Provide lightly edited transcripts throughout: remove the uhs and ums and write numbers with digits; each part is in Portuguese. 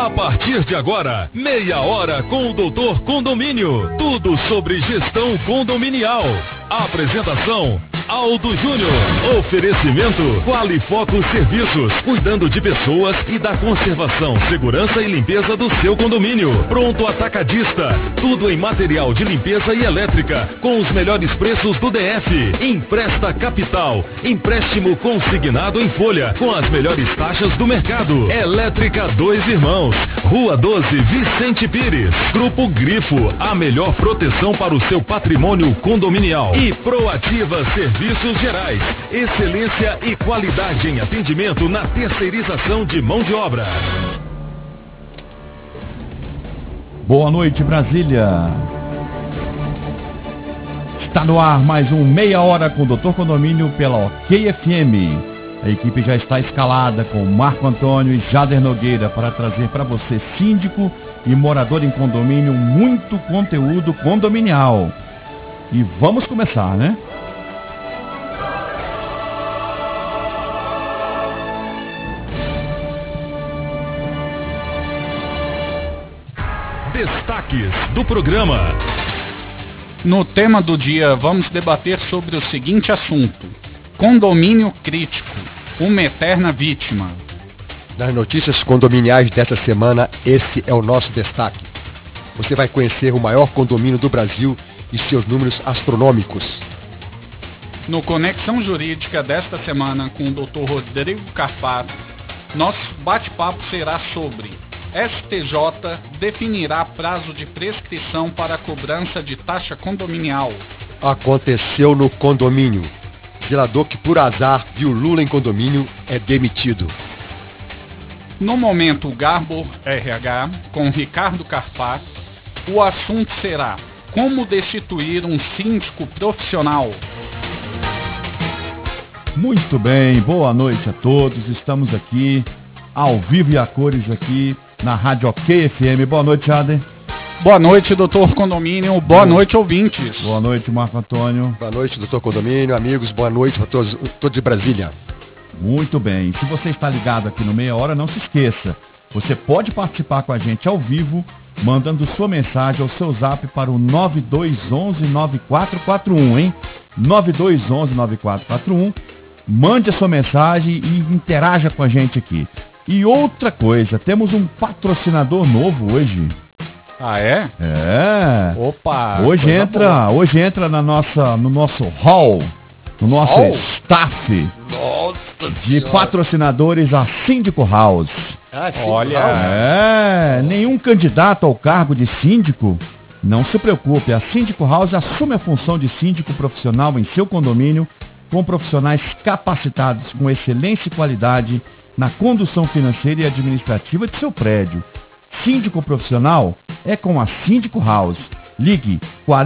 A partir de agora, meia hora com o Doutor Condomínio. Tudo sobre gestão condominial. Apresentação: Aldo Júnior. Oferecimento: Qualifoco Serviços, cuidando de pessoas e da conservação, segurança e limpeza do seu condomínio. Pronto Atacadista, tudo em material de limpeza e elétrica, com os melhores preços do DF. Empresta Capital, empréstimo consignado em folha, com as melhores taxas do mercado. Elétrica Dois Irmãos, Rua 12, Vicente Pires. Grupo Grifo, a melhor proteção para o seu patrimônio condominial. E Proativa Serviços Gerais, excelência e qualidade em atendimento na terceirização de mão de obra. Boa noite, Brasília. Está no ar mais um meia hora com o Doutor Condomínio pela OK FM. A equipe já está escalada com Marco Antônio e Jader Nogueira para trazer para você, síndico e morador em condomínio, muito conteúdo condominial. E vamos começar, né? Destaques do programa. No tema do dia, vamos debater sobre o seguinte assunto: condomínio crítico, uma eterna vítima. Nas notícias condominiais desta semana, esse é o nosso destaque. Você vai conhecer o maior condomínio do Brasil e seus números astronômicos. No Conexão Jurídica desta semana com o Dr. Rodrigo Carpato, nosso bate-papo será sobre: STJ definirá prazo de prescrição para a cobrança de taxa condominial. Aconteceu no condomínio. Zelador que por azar viu Lula em condomínio é demitido. No Momento Garbor RH, com Ricardo Carpato, o assunto será: como destituir um síndico profissional. Muito bem, boa noite a todos. Estamos aqui, ao vivo e a cores aqui, na Rádio OK FM. Boa noite, Jader. Boa noite, doutor Condomínio. Boa noite, ouvintes. Boa noite, Marco Antônio. Boa noite, doutor Condomínio, amigos. Boa noite a todos de Brasília. Muito bem. Se você está ligado aqui no Meia Hora, não se esqueça. Você pode participar com a gente ao vivo, mandando sua mensagem ao seu zap para o 9211-9441, hein? 9211-9441. Mande a sua mensagem e interaja com a gente aqui. E outra coisa, temos um patrocinador novo hoje. Ah, é? É. Opa! Hoje entra no nosso hall, no nosso staff de patrocinadores, a Síndico House. Olha, Nenhum candidato ao cargo de síndico, não se preocupe, a Síndico House assume a função de síndico profissional em seu condomínio, com profissionais capacitados com excelência e qualidade na condução financeira e administrativa de seu prédio. Síndico profissional é com a Síndico House. Ligue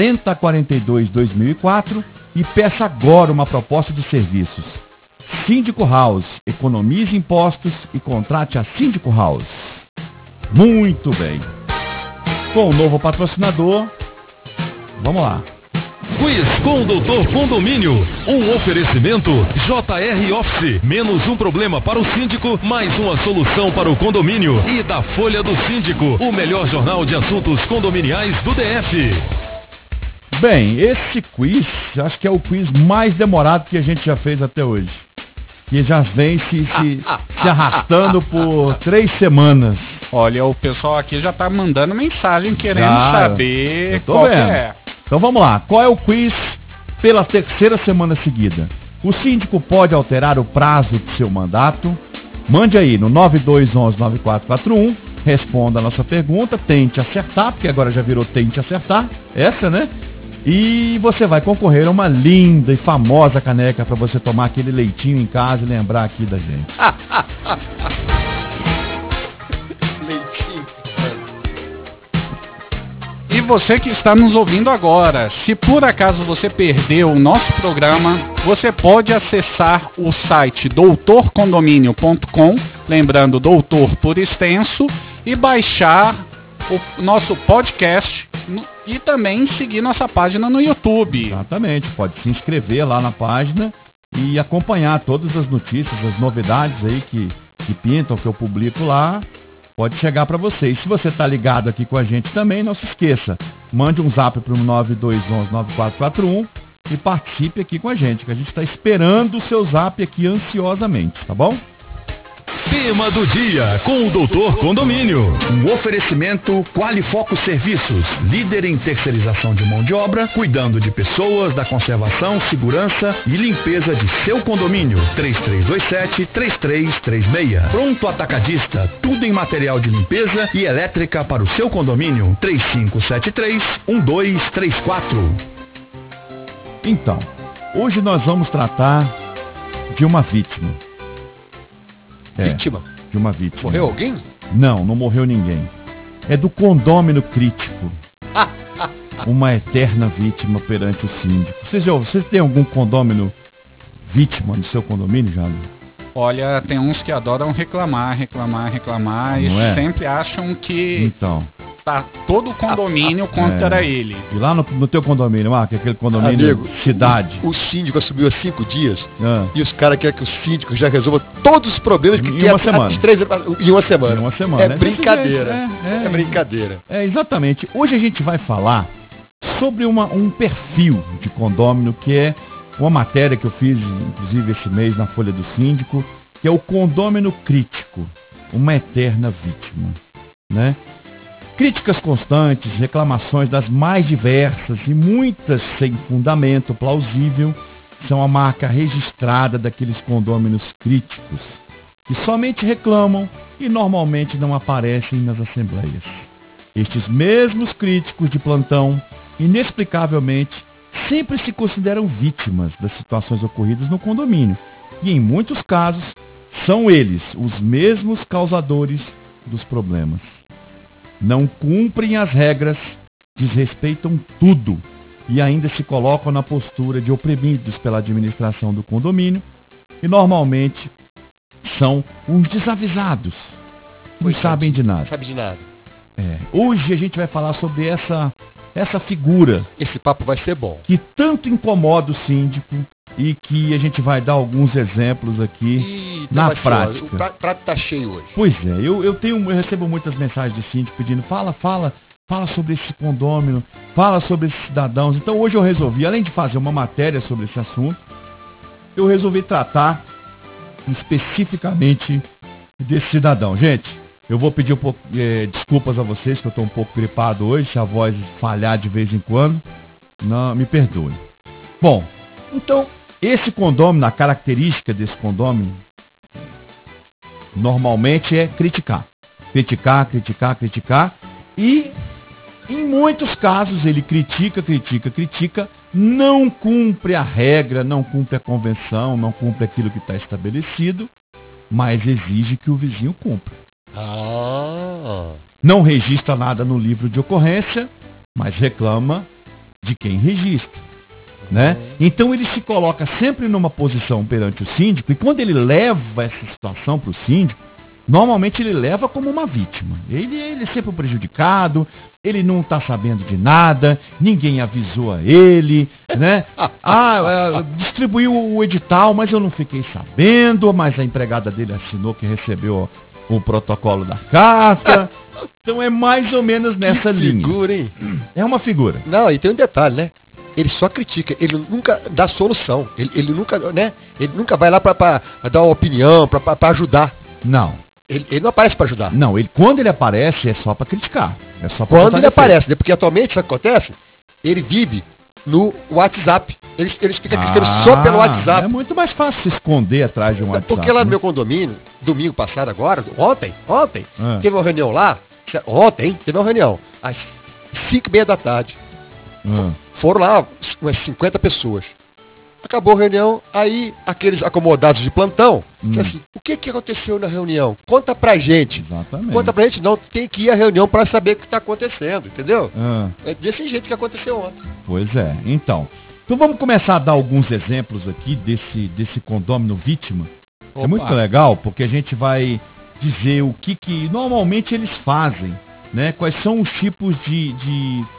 4042-2004 e peça agora uma proposta de serviços. Síndico House, economize impostos e contrate a Síndico House. Muito bem. Com o novo patrocinador, vamos lá. Quiz com o Doutor Condomínio. Um oferecimento JR Office. Menos um problema para o síndico, mais uma solução para o condomínio. E da Folha do Síndico, o melhor jornal de assuntos condominiais do DF. Bem, esse quiz, acho que é o quiz mais demorado que a gente já fez até hoje. Que já vem se arrastando por 3 semanas. olha, o pessoal aqui já tá mandando mensagem querendo saber qual que é. Então vamos lá, qual é o quiz pela 3ª semana seguida? O síndico pode alterar o prazo de seu mandato? Mande aí no 9211-9441, responda a nossa pergunta, tente acertar, porque agora já virou tente acertar, essa, né? E você vai concorrer a uma linda e famosa caneca para você tomar aquele leitinho em casa e lembrar aqui da gente. E você que está nos ouvindo agora, se por acaso você perdeu o nosso programa, você pode acessar o site doutorcondomínio.com, lembrando doutor por extenso, e baixar o nosso podcast e também seguir nossa página no YouTube. Exatamente, pode se inscrever lá na página e acompanhar todas as notícias, as novidades aí que pintam, que eu publico lá. pode chegar para você. E se você está ligado aqui com a gente também, não se esqueça, mande um zap para o 9211-9441 e participe aqui com a gente, que a gente está esperando o seu zap aqui ansiosamente, tá bom? Tema do dia com o Doutor Condomínio. Um oferecimento Qualifoco Serviços, líder em terceirização de mão de obra, cuidando de pessoas, da conservação, segurança e limpeza de seu condomínio. 3327-3336. Pronto Atacadista, tudo em material de limpeza e elétrica para o seu condomínio. 3573-1234. Então, hoje nós vamos tratar de uma vítima. Vítima? De uma vítima. Morreu alguém? Não morreu ninguém. É do condômino crítico. Uma eterna vítima perante o síndico. Vocês têm algum condômino vítima no seu condomínio, Jânio? Olha, tem uns que adoram reclamar e Não é? sempre acham que Então. tá todo o condomínio contra ele. E lá no teu condomínio, que é aquele condomínio Amigo, cidade. O síndico assumiu há 5 dias Ah. e os caras querem que o síndico já resolva todos os problemas que Em tem uma semana. Em uma semana. Em uma semana. É É desse brincadeira. jeito, É brincadeira. É, exatamente. Hoje a gente vai falar sobre um perfil de condômino, que é uma matéria que eu fiz, inclusive, esse mês na Folha do Síndico, que é o condômino crítico, uma eterna vítima, né? Críticas constantes, reclamações das mais diversas e muitas sem fundamento plausível são a marca registrada daqueles condôminos críticos, que somente reclamam e normalmente não aparecem nas assembleias. Estes mesmos críticos de plantão, inexplicavelmente, sempre se consideram vítimas das situações ocorridas no condomínio e, em muitos casos, são eles os mesmos causadores dos problemas. Não cumprem as regras, desrespeitam tudo e ainda se colocam na postura de oprimidos pela administração do condomínio e normalmente são uns desavisados, que não sabem de nada. Sabe de nada. Hoje a gente vai falar sobre essa figura Esse papo vai ser bom. que tanto incomoda o síndico e que a gente vai dar alguns exemplos aqui na vai ser, ó, prática. o prato tá cheio hoje. Pois é, eu recebo muitas mensagens de síndico pedindo, fala sobre esse condômino, fala sobre esses cidadãos. Então hoje eu resolvi, além de fazer uma matéria sobre esse assunto, eu resolvi tratar especificamente desse cidadão. Gente, eu vou pedir um pouco desculpas a vocês, que eu estou um pouco gripado hoje, se a voz falhar de vez em quando, não me perdoe. Bom, então, esse condômino, a característica desse condômino, normalmente é criticar. Criticar. E, em muitos casos, ele critica, não cumpre a regra, não cumpre a convenção, não cumpre aquilo que está estabelecido, mas exige que o vizinho cumpra. Não registra nada no livro de ocorrência, mas reclama de quem registra. Né? Então ele se coloca sempre numa posição perante o síndico, e quando ele leva essa situação para o síndico, normalmente ele leva como uma vítima. Ele é sempre um prejudicado, ele não está sabendo de nada, ninguém avisou a ele, né? Distribuiu o edital, mas eu não fiquei sabendo, mas a empregada dele assinou que recebeu o protocolo da carta. Então é mais ou menos nessa linha. Figura, hein? É uma figura. Não, e tem um detalhe, né? Ele só critica, ele nunca dá solução. Ele nunca, né? Ele nunca vai lá para dar uma opinião, para ajudar. Não. Ele não aparece para ajudar. Não, quando ele aparece é só para criticar. É só pra Quando ele aparece, né? Porque atualmente, sabe o que acontece? Ele vive no WhatsApp. Eles ficam criticando só pelo WhatsApp. É muito mais fácil se esconder atrás de um WhatsApp. Porque lá no né? meu condomínio, domingo passado agora, ontem, Ah. teve uma reunião lá. Ontem, teve uma reunião. Às 5h30 da tarde. Foram lá umas 50 pessoas. Acabou a reunião, aí aqueles acomodados de plantão, assim, o que aconteceu na reunião? Conta pra gente. Exatamente. Conta pra gente, não, tem que ir à reunião para saber o que está acontecendo, entendeu? É desse jeito que aconteceu ontem. Pois é, então vamos começar a dar alguns exemplos aqui desse condômino vítima. Opa. É muito legal, porque a gente vai dizer o que normalmente eles fazem, né? Quais são os tipos de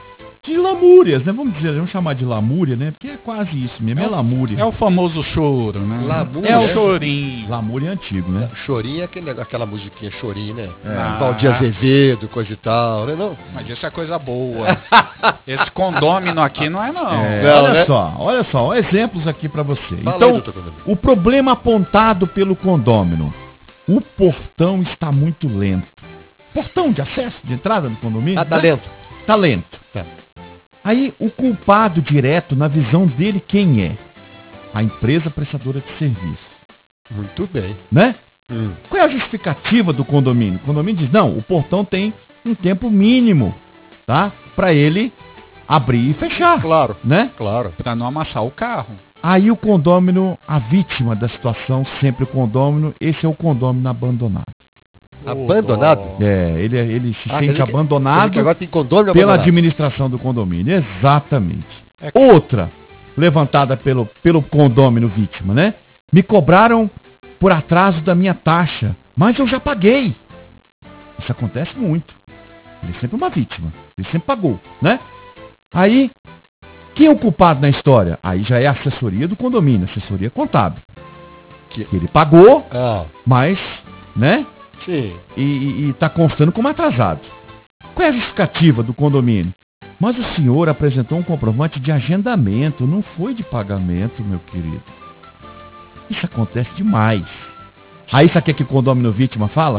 de lamúrias, né? Vamos chamar de lamúria, né? Porque é quase isso mesmo, é lamúria. É o famoso choro, né? Lamúria. É o chorinho. Lamúria é antigo, né? Chorinho é aquela musiquinha chorinho, né? Ah. Valdir Azevedo, coisa e tal, né? Não? Mas isso é coisa boa. Esse condômino aqui não é, não. Não, né? Olha só, exemplos aqui pra você. Fala Então, aí, doutor Condômino. o problema apontado pelo condômino. O portão está muito lento. Portão de acesso, de entrada no condomínio? Tá né? lento. Tá lento. Tá. Aí, o culpado direto, na visão dele, quem é? A empresa prestadora de serviço. Muito bem. Né? Qual é a justificativa do condomínio? O condomínio diz, não, o portão tem um tempo mínimo, tá? Para ele abrir e fechar. Claro. Né? Claro. Pra não amassar o carro. Aí o condômino, a vítima da situação, sempre o condômino, esse é o condômino abandonado. Abandonado? Ele se quer sente dizer que abandonado agora tem condômino pela abandonado. administração do condomínio. Exatamente. Outra, levantada pelo condômino vítima, né? Me cobraram por atraso da minha taxa, mas eu já paguei. Isso acontece muito. Ele é sempre uma vítima. Ele sempre pagou, né? Aí, quem é o culpado na história? Aí já é a assessoria do condomínio, assessoria contábil. Que ele pagou, Ah, mas, né? sim. E tá constando como atrasado. Qual é a justificativa do condomínio? Mas o senhor apresentou um comprovante de agendamento, não foi de pagamento, meu querido. Isso acontece demais. Aí sabe o que o condômino vítima fala?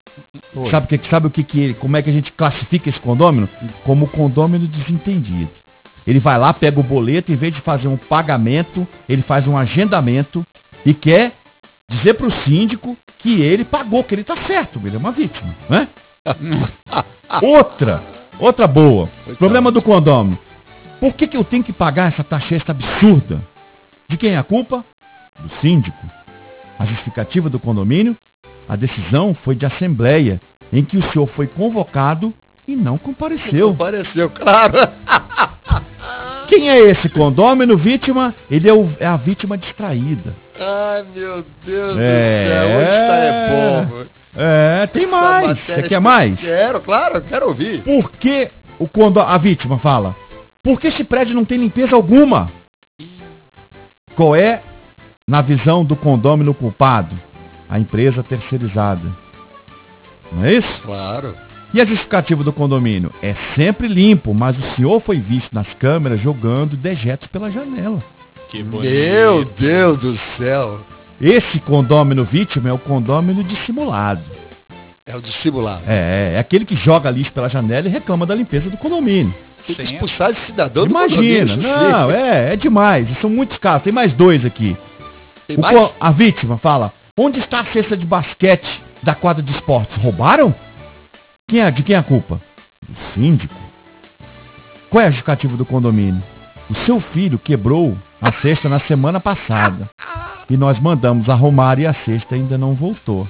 Como é que a gente classifica esse condômino? Como condômino desentendido. Ele vai lá, pega o boleto, em vez de fazer um pagamento, ele faz um agendamento e quer dizer para o síndico que ele pagou, que ele está certo, ele é uma vítima, né? Outra boa. Problema do condômino. Por que eu tenho que pagar essa taxa extra absurda? De quem é a culpa? Do síndico. A justificativa do condomínio? A decisão foi de assembleia, em que o senhor foi convocado e não compareceu. Compareceu, claro. Quem é esse condômino vítima? Ele é a vítima distraída. Ai, meu Deus do céu. Hoje tá bom. Tem mais. Você quer mais? Quero, claro, quero ouvir. Por que a vítima fala? Porque esse prédio não tem limpeza alguma. Qual é, na visão do condômino culpado? A empresa terceirizada. Não é isso? Claro. E a justificativa do condomínio? É sempre limpo, mas o senhor foi visto nas câmeras jogando dejetos pela janela. Que bonito. Meu Deus do céu. Esse condômino vítima é o condômino dissimulado. É o dissimulado. É aquele que joga lixo pela janela e reclama da limpeza do condomínio. Tem que expulsar esse cidadão do Imagina, condomínio. não, é demais. São muitos casos, tem mais dois aqui. Tem mais? A vítima fala, onde está a cesta de basquete da quadra de esportes? Roubaram? De quem é a culpa? Do síndico. Qual é a justificativa do condomínio? O seu filho quebrou a cesta na semana passada. E nós mandamos arrumar e a cesta ainda não voltou.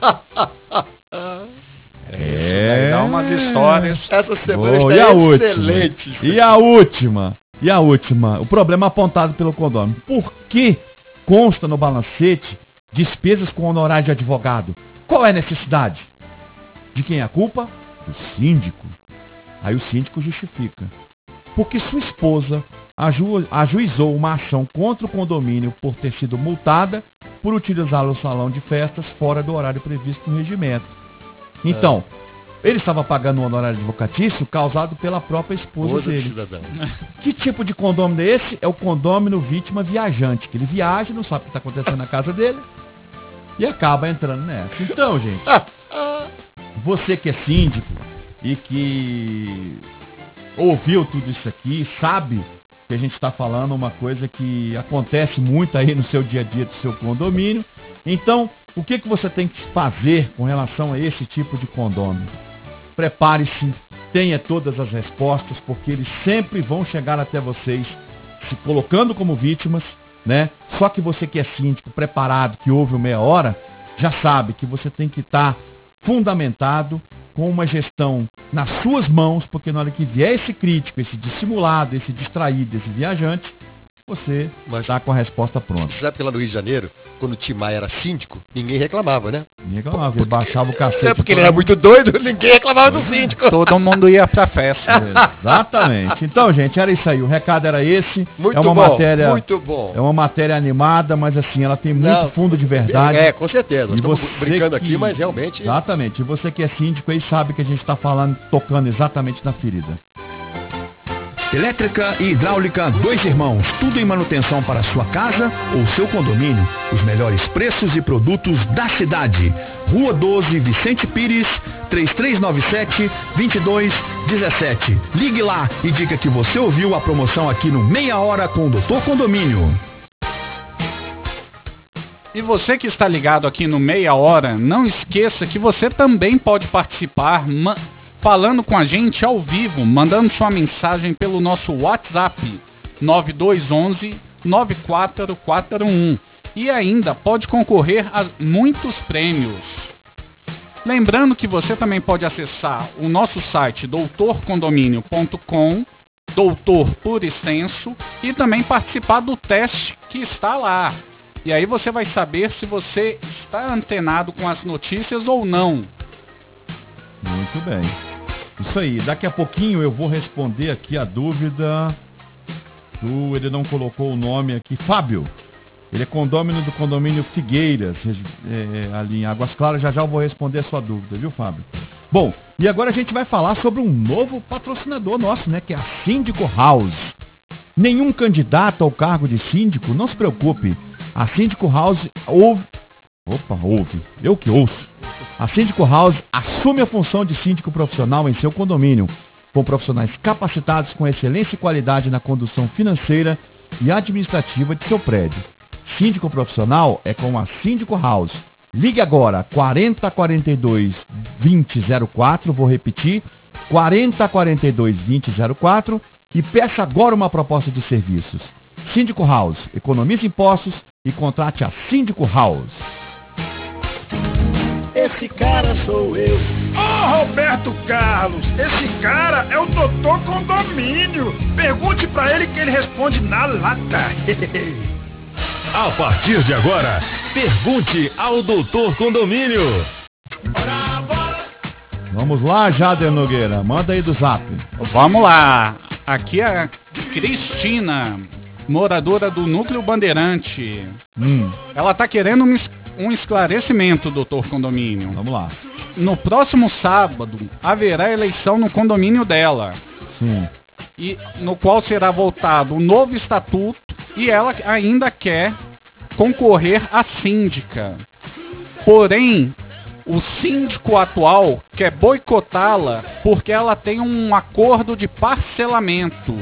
Daí dá umas histórias. Essa semana E está a excelente. última? E a última? O problema apontado pelo condomínio. Por que consta no balancete despesas com honorário de advogado? Qual é a necessidade? De quem é a culpa? Do síndico. Aí o síndico justifica. Porque sua esposa ajuizou uma ação contra o condomínio por ter sido multada por utilizar o salão de festas fora do horário previsto no regimento. Então, ele estava pagando um honorário advocatício causado pela própria esposa dele. Que tipo de condômino é esse? É o condômino vítima viajante, que ele viaja, não sabe o que está acontecendo na casa dele e acaba entrando nessa. Então, gente, você que é síndico e que ouviu tudo isso aqui, sabe que a gente está falando uma coisa que acontece muito aí no seu dia a dia do seu condomínio. Então, o que você tem que fazer com relação a esse tipo de condômino? Prepare-se, tenha todas as respostas, porque eles sempre vão chegar até vocês se colocando como vítimas, né? Só que você que é síndico, preparado, que ouve o Meia Hora, já sabe que você tem que estar fundamentado com uma gestão nas suas mãos, porque na hora que vier esse crítico, esse dissimulado, esse distraído, esse viajante, você está com a resposta pronta. Sabe que lá no Rio de Janeiro quando o Tim Maia era síndico, ninguém reclamava, né? Ninguém reclamava, ele baixava o cacete. É porque ele era muito doido, ninguém reclamava do síndico. Todo mundo ia pra festa. Exatamente. Então, gente, era isso aí. O recado era esse. Muito é uma bom, matéria, muito bom. É uma matéria animada, mas assim, ela tem muito fundo de verdade. Com certeza. Nós estamos brincando aqui, mas realmente... Exatamente. E você que é síndico aí sabe que a gente está falando, tocando exatamente na ferida. Elétrica e hidráulica Dois Irmãos, tudo em manutenção para sua casa ou seu condomínio. Os melhores preços e produtos da cidade. Rua 12, Vicente Pires, 3397-2217. Ligue lá e diga que você ouviu a promoção aqui no Meia Hora com o Doutor Condomínio. E você que está ligado aqui no Meia Hora, não esqueça que você também pode participar falando com a gente ao vivo, mandando sua mensagem pelo nosso WhatsApp 9211-9441. E ainda pode concorrer a muitos prêmios. Lembrando que você também pode acessar o nosso site doutorcondomínio.com, doutor por extenso, e também participar do teste que está lá. E aí você vai saber se você está antenado com as notícias ou não. Muito bem. Isso aí, daqui a pouquinho eu vou responder aqui a dúvida ele não colocou o nome aqui, Fábio. Ele é condômino do condomínio Figueiras, ali em Águas Claras. Já eu vou responder a sua dúvida, viu, Fábio? Bom, e agora a gente vai falar sobre um novo patrocinador nosso, né, que é a Síndico House. Nenhum candidato ao cargo de síndico, não se preocupe. A Síndico House ouve. Eu que ouço. A Síndico House assume a função de síndico profissional em seu condomínio, com profissionais capacitados com excelência e qualidade na condução financeira e administrativa de seu prédio. Síndico profissional é com a Síndico House. Ligue agora, 4042-2004, vou repetir, 4042-2004, e peça agora uma proposta de serviços. Síndico House, economize impostos e contrate a Síndico House. Esse cara sou eu. Roberto Carlos, esse cara é o Doutor Condomínio. Pergunte pra ele que ele responde na lata. A partir de agora, pergunte ao Doutor Condomínio. Vamos lá, Jader Nogueira, manda aí do zap. Vamos lá. Aqui é a Cristina, moradora do Núcleo Bandeirante. Ela tá querendo um esclarecimento, Doutor Condomínio. Vamos lá. No próximo sábado, haverá eleição no condomínio dela. Sim. E no qual será votado o novo estatuto, e ela ainda quer concorrer à síndica. Porém, o síndico atual quer boicotá-la porque ela tem um acordo de parcelamento.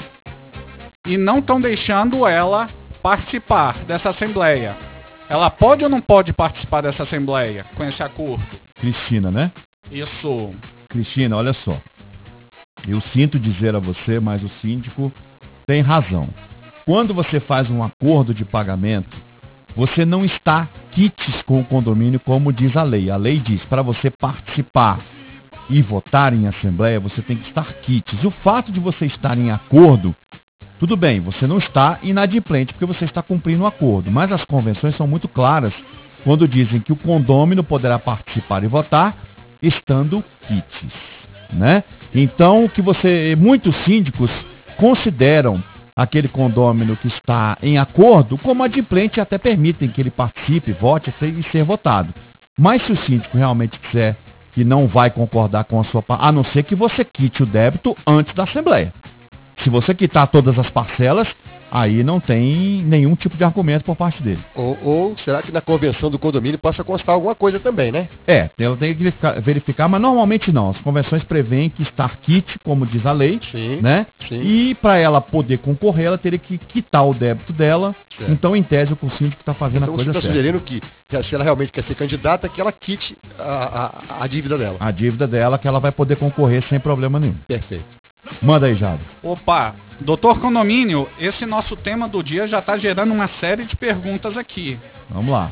E não estão deixando ela participar dessa assembleia. Ela pode ou não pode participar dessa assembleia com esse acordo? Cristina, né? Isso. Cristina, olha só. Eu sinto dizer a você, mas o síndico tem razão. Quando você faz um acordo de pagamento, você não está quites com o condomínio, como diz a lei. A lei diz, para você participar e votar em assembleia, você tem que estar quites. O fato de você estar em acordo, tudo bem, você não está inadimplente porque você está cumprindo o acordo, mas as convenções são muito claras quando dizem que o condômino poderá participar e votar estando quites, né? Então, muitos síndicos consideram aquele condômino que está em acordo como adimplente e até permitem que ele participe, vote e ser votado. Mas se o síndico realmente quiser que não vai concordar com a sua parte, a não ser que você quite o débito antes da assembleia. Se você quitar todas as parcelas, aí não tem nenhum tipo de argumento por parte dele. Ou será que na convenção do condomínio passa a constar alguma coisa também, né? Ela tem que verificar, mas normalmente não. As convenções prevêem que estar quite, como diz a lei, sim, né? Sim. E para ela poder concorrer, ela teria que quitar o débito dela. Certo. Então, em tese, o síndico está fazendo a coisa certa. Você está sugerindo que, se ela realmente quer ser candidata, que ela quite a dívida dela. A dívida dela, que ela vai poder concorrer sem problema nenhum. Perfeito. Manda aí, Jado. Opa, Doutor Condomínio, esse nosso tema do dia já está gerando uma série de perguntas aqui. Vamos lá.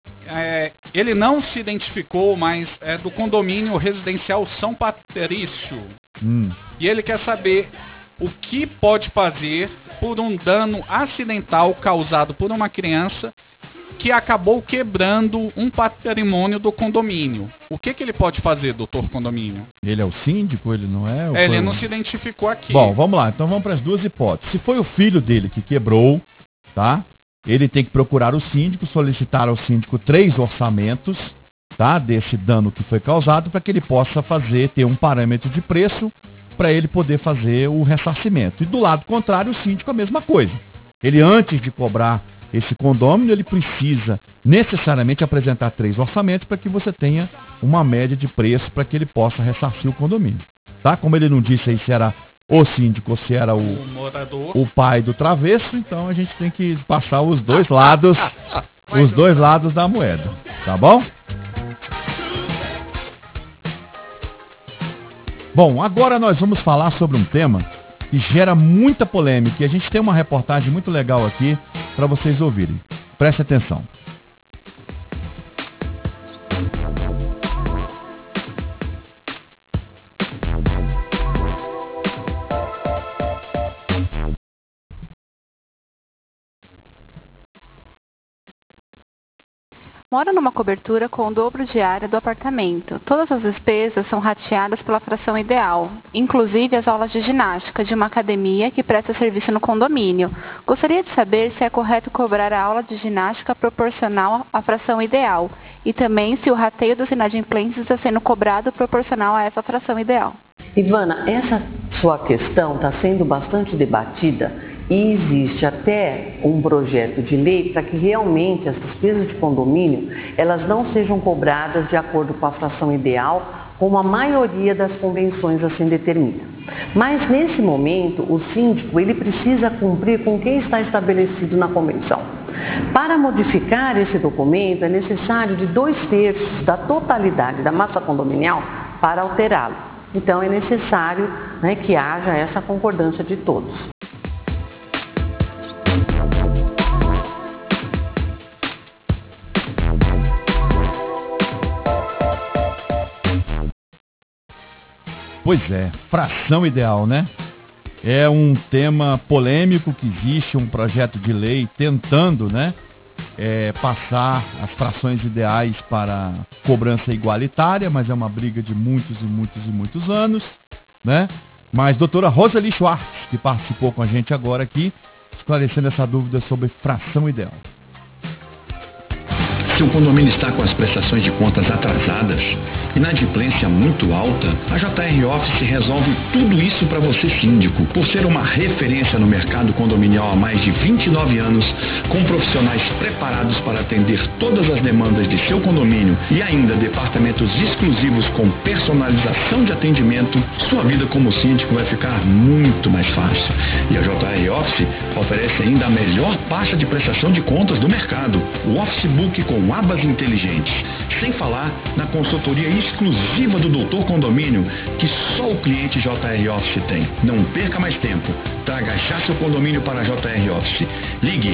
Ele não se identificou, mas é do condomínio residencial São Patrício. E ele quer saber o que pode fazer por um dano acidental causado por uma criança que acabou quebrando um patrimônio do condomínio. O que ele pode fazer, doutor Condomínio? Ele é o síndico, ele não é? Ele não se identificou aqui. Bom, vamos lá. Então vamos para as duas hipóteses. Se foi o filho dele que quebrou, tá? Ele tem que procurar o síndico, solicitar ao síndico 3 orçamentos, tá? Desse dano que foi causado, para que ele possa ter um parâmetro de preço para ele poder fazer o ressarcimento. E do lado contrário, o síndico a mesma coisa. Ele, antes de cobrar esse condômino, ele precisa necessariamente apresentar 3 orçamentos para que você tenha uma média de preço para que ele possa ressarcir o condomínio. Tá? Como ele não disse aí se era o síndico ou se era o pai do travesso, então a gente tem que passar os dois lados, da moeda. Tá bom? Bom, agora nós vamos falar sobre um tema que gera muita polêmica e a gente tem uma reportagem muito legal aqui para vocês ouvirem. Preste atenção. Mora numa cobertura com o dobro de área do apartamento. Todas as despesas são rateadas pela fração ideal, inclusive as aulas de ginástica de uma academia que presta serviço no condomínio. Gostaria de saber se é correto cobrar a aula de ginástica proporcional à fração ideal e também se o rateio dos inadimplentes está sendo cobrado proporcional a essa fração ideal. Ivana, essa sua questão está sendo bastante debatida. E existe até um projeto de lei para que realmente as despesas de condomínio, elas não sejam cobradas de acordo com a fração ideal, como a maioria das convenções assim determina. Mas nesse momento, o síndico ele precisa cumprir com o que está estabelecido na convenção. Para modificar esse documento, é necessário de 2/3 da totalidade da massa condominial para alterá-lo. Então é necessário, que haja essa concordância de todos. Pois é, fração ideal, né? É um tema polêmico que existe, um projeto de lei tentando, passar as frações ideais para cobrança igualitária, mas é uma briga de muitos anos, né? Mas doutora Roseli Schwartz, que participou com a gente agora aqui, esclarecendo essa dúvida sobre fração ideal. Se o condomínio está com as prestações de contas atrasadas, inadimplência muito alta, a JR Office resolve tudo isso para você, síndico. Por ser uma referência no mercado condominial há mais de 29 anos, com profissionais preparados para atender todas as demandas de seu condomínio e ainda departamentos exclusivos com personalização de atendimento, sua vida como síndico vai ficar muito mais fácil. E a JR Office oferece ainda a melhor pasta de prestação de contas do mercado, o Office Book com abas inteligentes, sem falar na consultoria exclusiva do Doutor Condomínio, que só o cliente JR Office tem. Não perca mais tempo. Traga já seu condomínio para a JR Office. Ligue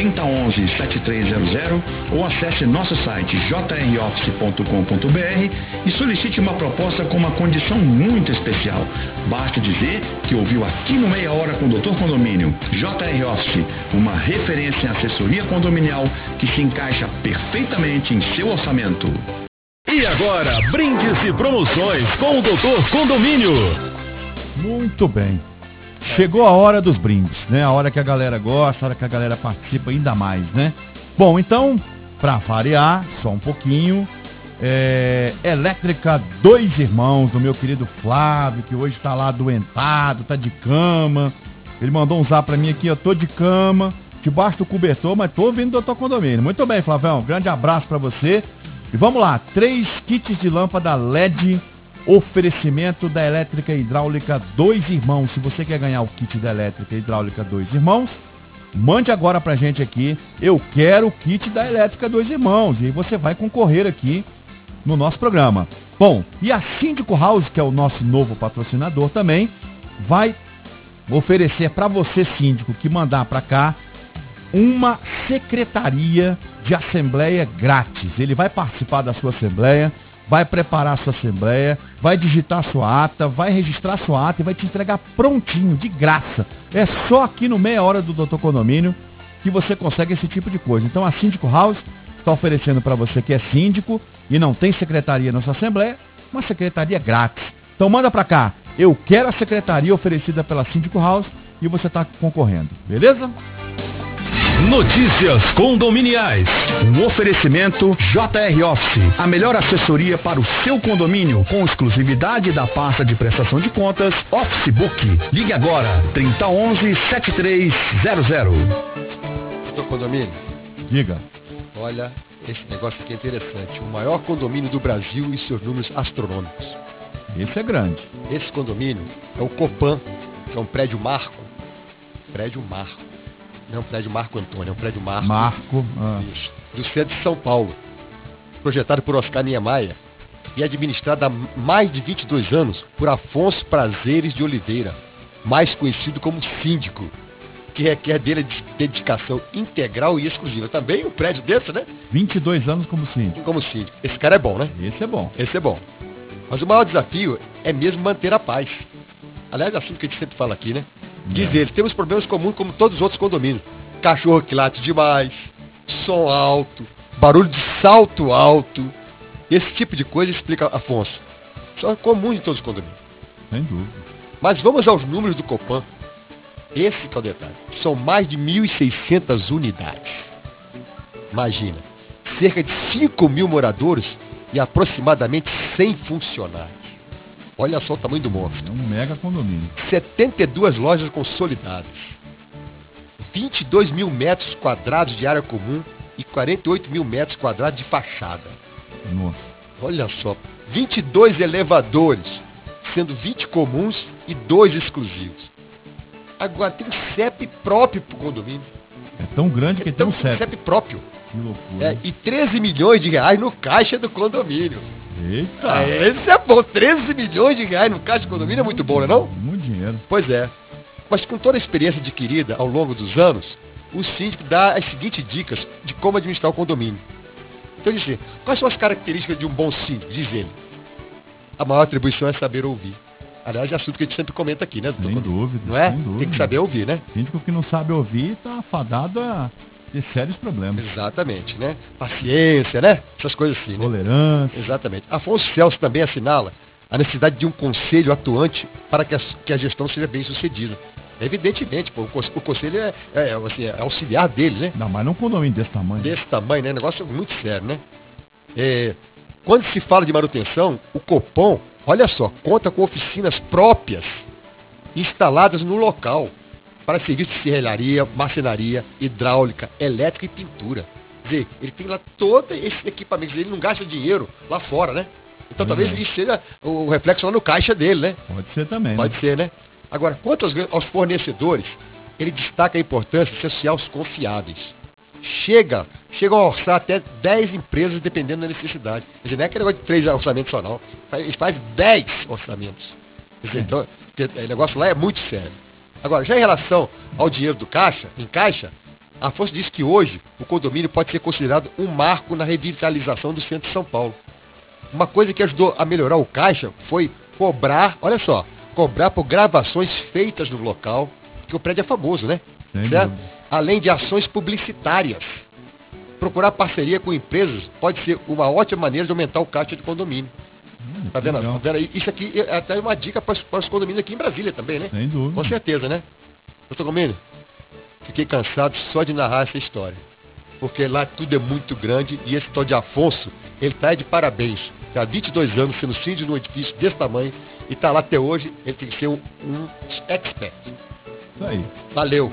3011-7300 ou acesse nosso site jroffice.com.br e solicite uma proposta com uma condição muito especial. Basta dizer que ouviu aqui no Meia Hora com o Doutor Condomínio. JR Office, uma referência em assessoria condominial que se encaixa perfeitamente em seu orçamento. E agora, brindes e promoções com o Doutor Condomínio. Muito bem. Chegou a hora dos brindes, né? A hora que a galera gosta, a hora que a galera participa ainda mais, né? Bom, então, para variar, só um pouquinho, Elétrica Dois Irmãos, do meu querido Flávio, que hoje tá lá adoentado, tá de cama. Ele mandou um zap pra mim aqui, eu tô de cama, debaixo do cobertor, mas tô ouvindo o Doutor Condomínio. Muito bem, Flavião, grande abraço para você. E vamos lá, 3 kits de lâmpada LED, oferecimento da Elétrica Hidráulica Dois Irmãos. Se você quer ganhar o kit da Elétrica Hidráulica Dois Irmãos, mande agora pra gente aqui, eu quero o kit da Elétrica Dois Irmãos, e aí você vai concorrer aqui no nosso programa. Bom, e a Síndico House, que é o nosso novo patrocinador também, vai oferecer para você, síndico, que mandar para cá uma secretaria de assembleia grátis. Ele vai participar da sua assembleia, vai preparar a sua assembleia, vai digitar a sua ata, vai registrar a sua ata e vai te entregar prontinho, de graça. É só aqui no Meia Hora do Doutor Condomínio que você consegue esse tipo de coisa. Então a Síndico House está oferecendo para você que é síndico e não tem secretaria na sua assembleia, uma secretaria grátis. Então manda para cá, eu quero a secretaria oferecida pela Síndico House e você está concorrendo, beleza? Notícias condominiais. Um oferecimento JR Office, a melhor assessoria para o seu condomínio, com exclusividade da pasta de prestação de contas Office Book. Ligue agora, 3011-7300. Doutor Condomínio, Diga. olha, esse negócio aqui é interessante. O maior condomínio do Brasil e seus números astronômicos. Esse é grande. Esse condomínio é o Copan, que é um prédio marco. Prédio marco. Não é um prédio Marco Antônio, é um prédio marco. Marco. Isso. Do centro de São Paulo. Projetado por Oscar Niemeyer e administrado há mais de 22 anos por Afonso Prazeres de Oliveira, mais conhecido como síndico, que requer dele dedicação integral e exclusiva. Também um prédio desse, né? 22 anos como síndico. Como síndico. Esse cara é bom, né? Esse é bom. Esse é bom. Mas o maior desafio é mesmo manter a paz. Aliás, é assunto que a gente sempre fala aqui, né? Diz ele, temos problemas comuns como todos os outros condomínios. Cachorro que late demais, som alto, barulho de salto alto. Esse tipo de coisa, explica Afonso, são comuns em todos os condomínios. Sem dúvida. Mas vamos aos números do Copan. Esse que é o detalhe. São mais de 1.600 unidades. Imagina, cerca de 5 mil moradores e aproximadamente 100 funcionários. Olha só o tamanho do monstro. É um mega condomínio. 72 lojas consolidadas. 22 mil metros quadrados de área comum e 48 mil metros quadrados de fachada. Nossa. Olha só. 22 elevadores, sendo 20 comuns e 2 exclusivos. Agora tem um CEP próprio para o condomínio. É tão grande que tem um CEP. CEP próprio. Que loucura. E 13 milhões de reais no caixa do condomínio. Eita. Esse é bom. 13 milhões de reais no caixa do condomínio é muito bom, não é não? Muito dinheiro. Pois é. Mas com toda a experiência adquirida ao longo dos anos, o síndico dá as seguintes dicas de como administrar o condomínio. Então, diz assim, quais são as características de um bom síndico? Diz ele. A maior atribuição é saber ouvir. Aliás, é assunto que a gente sempre comenta aqui, né, doutor? Sem dúvida. Não é? Sem dúvida. Tem que saber ouvir, né? Síndico que não sabe ouvir está afadado a ter sérios problemas. Exatamente, né? Paciência, né? Essas coisas assim, né? Tolerância. Exatamente. Afonso Celso também assinala a necessidade de um conselho atuante para que a gestão seja bem sucedida. Evidentemente, pô, o conselho é auxiliar dele, né? Não, mas não um condomínio desse tamanho. Desse tamanho, né? Negócio muito sério, né? Quando se fala de manutenção, o Copom, olha só, conta com oficinas próprias instaladas no local para serviços de serralharia, marcenaria, hidráulica, elétrica e pintura. Quer dizer, ele tem lá todos esses equipamentos, ele não gasta dinheiro lá fora, né? Então talvez isso seja o reflexo lá no caixa dele, né? Pode ser também. Pode ser, né? Agora, quanto aos fornecedores, ele destaca a importância de ser sociais confiáveis. Chega a orçar até 10 empresas, dependendo da necessidade. Quer dizer, não é aquele negócio de 3 orçamentos só, não. Ele faz 10 orçamentos. Quer dizer, então, o negócio lá é muito sério. Agora, já em relação ao dinheiro do caixa, Afonso diz que hoje o condomínio pode ser considerado um marco na revitalização do centro de São Paulo. Uma coisa que ajudou a melhorar o caixa foi cobrar, olha só, cobrar por gravações feitas no local, porque o prédio é famoso, né? Certo? Além de ações publicitárias. Procurar parceria com empresas pode ser uma ótima maneira de aumentar o caixa de condomínio. Tá vendo? Isso aqui é até uma dica para os condomínios aqui em Brasília também, né? Sem dúvida. Com certeza, né? Doutor Comino, fiquei cansado só de narrar essa história. Porque lá tudo é muito grande e esse tal de Afonso, ele tá de parabéns. Há 22 anos sendo síndico num edifício desse tamanho e tá lá até hoje, ele tem que ser um expert. Isso aí. Valeu.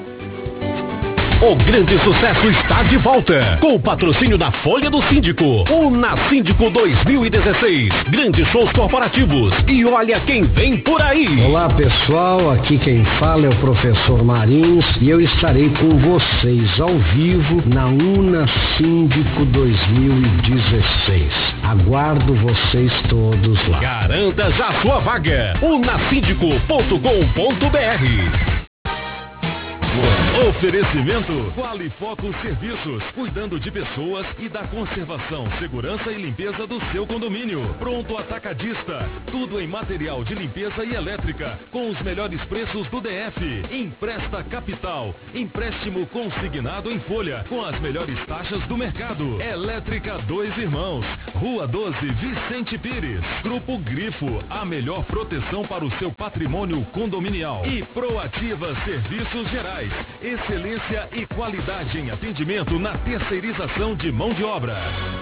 O grande sucesso está de volta, com o patrocínio da Folha do Síndico, o Na Síndico 2016, grandes shows corporativos e olha quem vem por aí. Olá pessoal, aqui quem fala é o professor Marins e eu estarei com vocês ao vivo na Una Síndico 2016. Aguardo vocês todos lá. Garanta já sua vaga, unasíndico.com.br. Oferecimento Qualifoco Serviços, cuidando de pessoas e da conservação, segurança e limpeza do seu condomínio. Pronto Atacadista, tudo em material de limpeza e elétrica, com os melhores preços do DF. Empresta Capital, empréstimo consignado em folha, com as melhores taxas do mercado. Elétrica Dois Irmãos, Rua 12, Vicente Pires. Grupo Grifo, a melhor proteção para o seu patrimônio condominial. E Proativa Serviços Gerais, excelência e qualidade em atendimento na terceirização de mão de obra.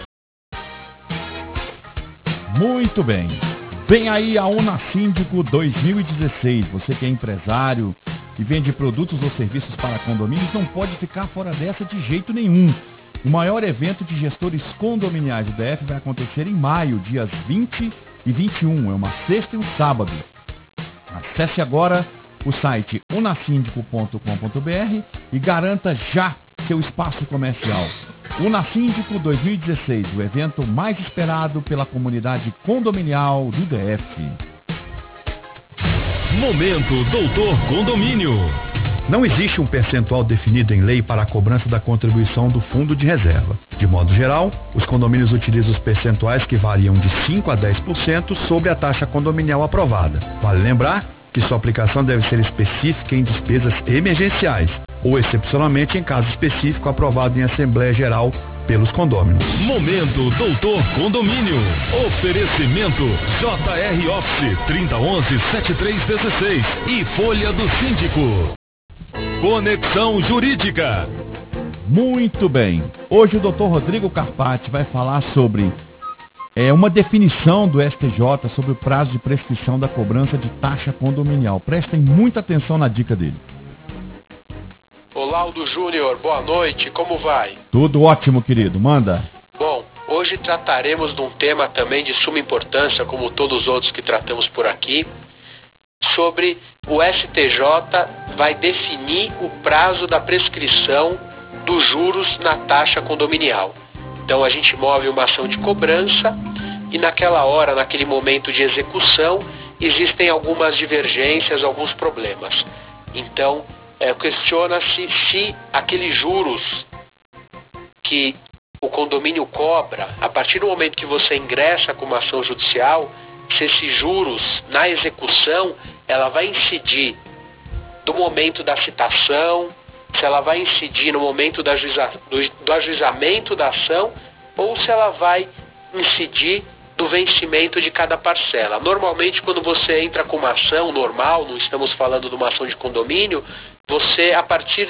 Muito bem. Vem aí a Unasíndico 2016. Você que é empresário e vende produtos ou serviços para condomínios não pode ficar fora dessa de jeito nenhum. O maior evento de gestores condominiais do DF vai acontecer em maio, dias 20 e 21. É uma sexta e um sábado. Acesse agora o site unasíndico.com.br e garanta já seu espaço comercial. Unasíndico 2016, o evento mais esperado pela comunidade condominial do DF. Momento Doutor Condomínio. Não existe um percentual definido em lei para a cobrança da contribuição do fundo de reserva. De modo geral, os condomínios utilizam os percentuais que variam de 5% a 10% sobre a taxa condominial aprovada. Vale lembrar que sua aplicação deve ser específica em despesas emergenciais ou excepcionalmente em caso específico aprovado em Assembleia Geral pelos condôminos. Momento Doutor Condomínio. Oferecimento JR Office 3011-7316 e Folha do Síndico. Conexão Jurídica. Muito bem. Hoje o Dr. Rodrigo Carpati vai falar sobre uma definição do STJ sobre o prazo de prescrição da cobrança de taxa condominial. Prestem muita atenção na dica dele. Olá, Aldo Júnior, boa noite, como vai? Tudo ótimo, querido, manda. Bom, hoje trataremos de um tema também de suma importância, como todos os outros que tratamos por aqui, sobre o STJ vai definir o prazo da prescrição dos juros na taxa condominial. Então a gente move uma ação de cobrança e naquela hora, naquele momento de execução, existem algumas divergências, alguns problemas. Então, questiona-se se aqueles juros que o condomínio cobra, a partir do momento que você ingressa com uma ação judicial, se esses juros na execução, ela vai incidir do momento da citação, se ela vai incidir no momento do ajuizamento da ação, ou se ela vai incidir do vencimento de cada parcela. Normalmente, quando você entra com uma ação normal, não estamos falando de uma ação de condomínio, você, a partir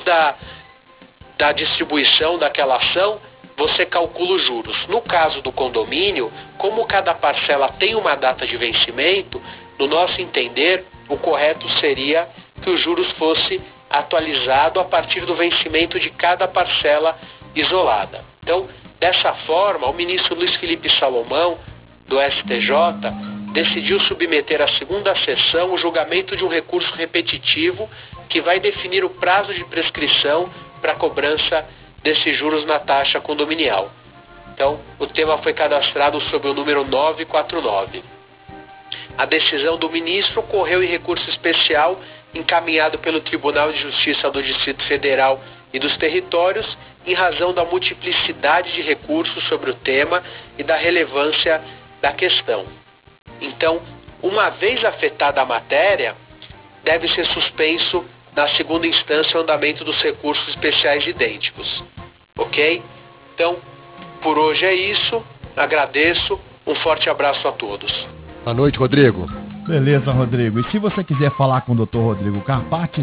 da distribuição daquela ação, você calcula os juros. No caso do condomínio, como cada parcela tem uma data de vencimento, no nosso entender, o correto seria que os juros fosse atualizado a partir do vencimento de cada parcela isolada. Então, dessa forma, o ministro Luiz Felipe Salomão, do STJ, decidiu submeter à segunda sessão o julgamento de um recurso repetitivo que vai definir o prazo de prescrição para a cobrança desses juros na taxa condominial. Então, o tema foi cadastrado sob o número 949. A decisão do ministro ocorreu em recurso especial encaminhado pelo Tribunal de Justiça do Distrito Federal e dos Territórios, em razão da multiplicidade de recursos sobre o tema e da relevância da questão. Então, uma vez afetada a matéria, deve ser suspenso na segunda instância o andamento dos recursos especiais idênticos. Ok? Então, por hoje é isso. Agradeço. Um forte abraço a todos. Boa noite, Rodrigo. Beleza, Rodrigo. E se você quiser falar com o Dr. Rodrigo Carpati,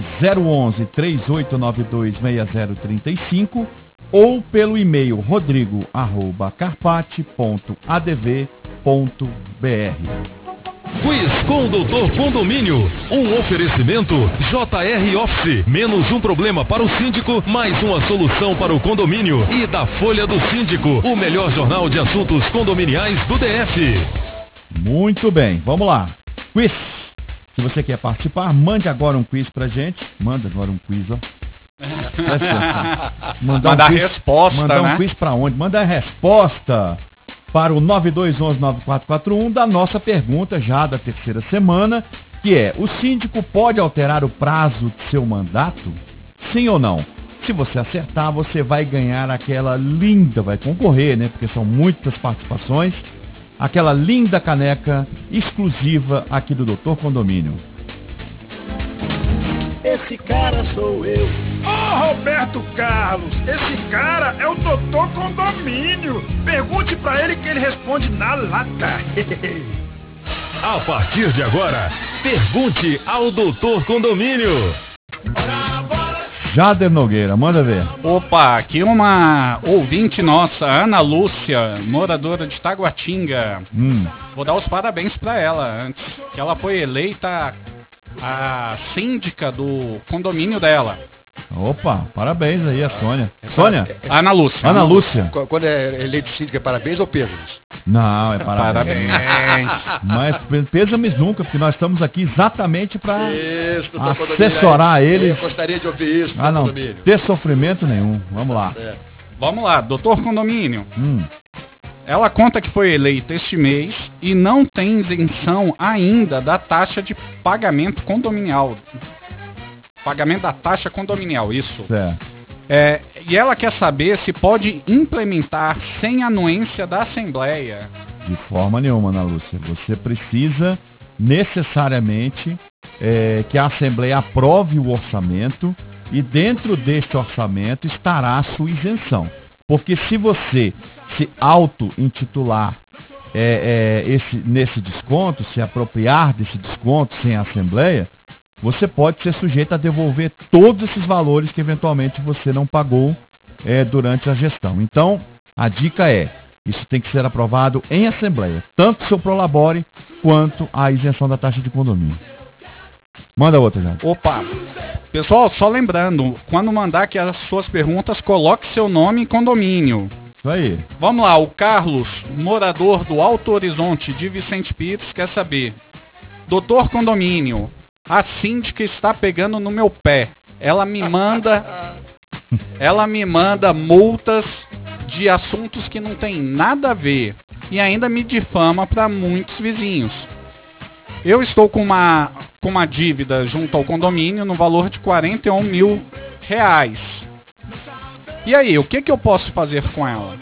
011-3892-6035 ou pelo e-mail rodrigo@carpati.adv.br. Quiz com o Doutor Condomínio. Um oferecimento JR Office. Menos um problema para o síndico, mais uma solução para o condomínio. E da Folha do Síndico, o melhor jornal de assuntos condominiais do DF. Muito bem, vamos lá. Quiz. Se você quer participar, mande agora um quiz pra gente. Manda agora um quiz, ó. Mandar a resposta, mandar né? um quiz pra onde? Manda a resposta para o 9211-9441 da nossa pergunta já da terceira semana, que é: o síndico pode alterar o prazo de seu mandato? Sim ou não? Se você acertar, você vai ganhar aquela linda, vai concorrer, né? Porque são muitas participações. Aquela linda caneca exclusiva aqui do Doutor Condomínio. Esse cara sou eu. Ô, Roberto Carlos, esse cara é o Doutor Condomínio. Pergunte pra ele que ele responde na lata. A partir de agora, pergunte ao Doutor Condomínio. Jader Nogueira, manda ver. Opa, aqui uma ouvinte nossa, Ana Lúcia, moradora de Taguatinga. Vou dar os parabéns pra ela antes, que ela foi eleita a síndica do condomínio dela. Opa, parabéns aí a Sônia. Sônia? Ana Lúcia. Ana Lúcia. Quando é eleito síndico, é parabéns ou pêsames? Não, é parabéns. Mas pêsames nunca, porque nós estamos aqui exatamente para assessorar eles. Eu gostaria de ouvir isso. Não ter sofrimento nenhum. Vamos lá. Vamos lá, Doutor Condomínio. Ela conta que foi eleita este mês e não tem isenção ainda da taxa de pagamento condominial. Pagamento da taxa condominial, isso. Certo. E ela quer saber se pode implementar sem anuência da Assembleia. De forma nenhuma, Ana Lúcia. Você precisa necessariamente que a Assembleia aprove o orçamento e dentro deste orçamento estará a sua isenção. Porque se você se auto-intitular nesse desconto, se apropriar desse desconto sem a Assembleia, você pode ser sujeito a devolver todos esses valores que eventualmente você não pagou durante a gestão. Então, a dica isso tem que ser aprovado em Assembleia, tanto o seu Prolabore quanto a isenção da taxa de condomínio. Manda outra, já. Opa! Pessoal, só lembrando, quando mandar aqui as suas perguntas, coloque seu nome e condomínio. Isso aí. Vamos lá, o Carlos, morador do Alto Horizonte de Vicente Pires, quer saber. Doutor Condomínio, a síndica está pegando no meu pé. Ela me manda multas de assuntos que não tem nada a ver e ainda me difama para muitos vizinhos. Eu estou com uma dívida junto ao condomínio no valor de R$41 mil. E aí, o que eu posso fazer com ela?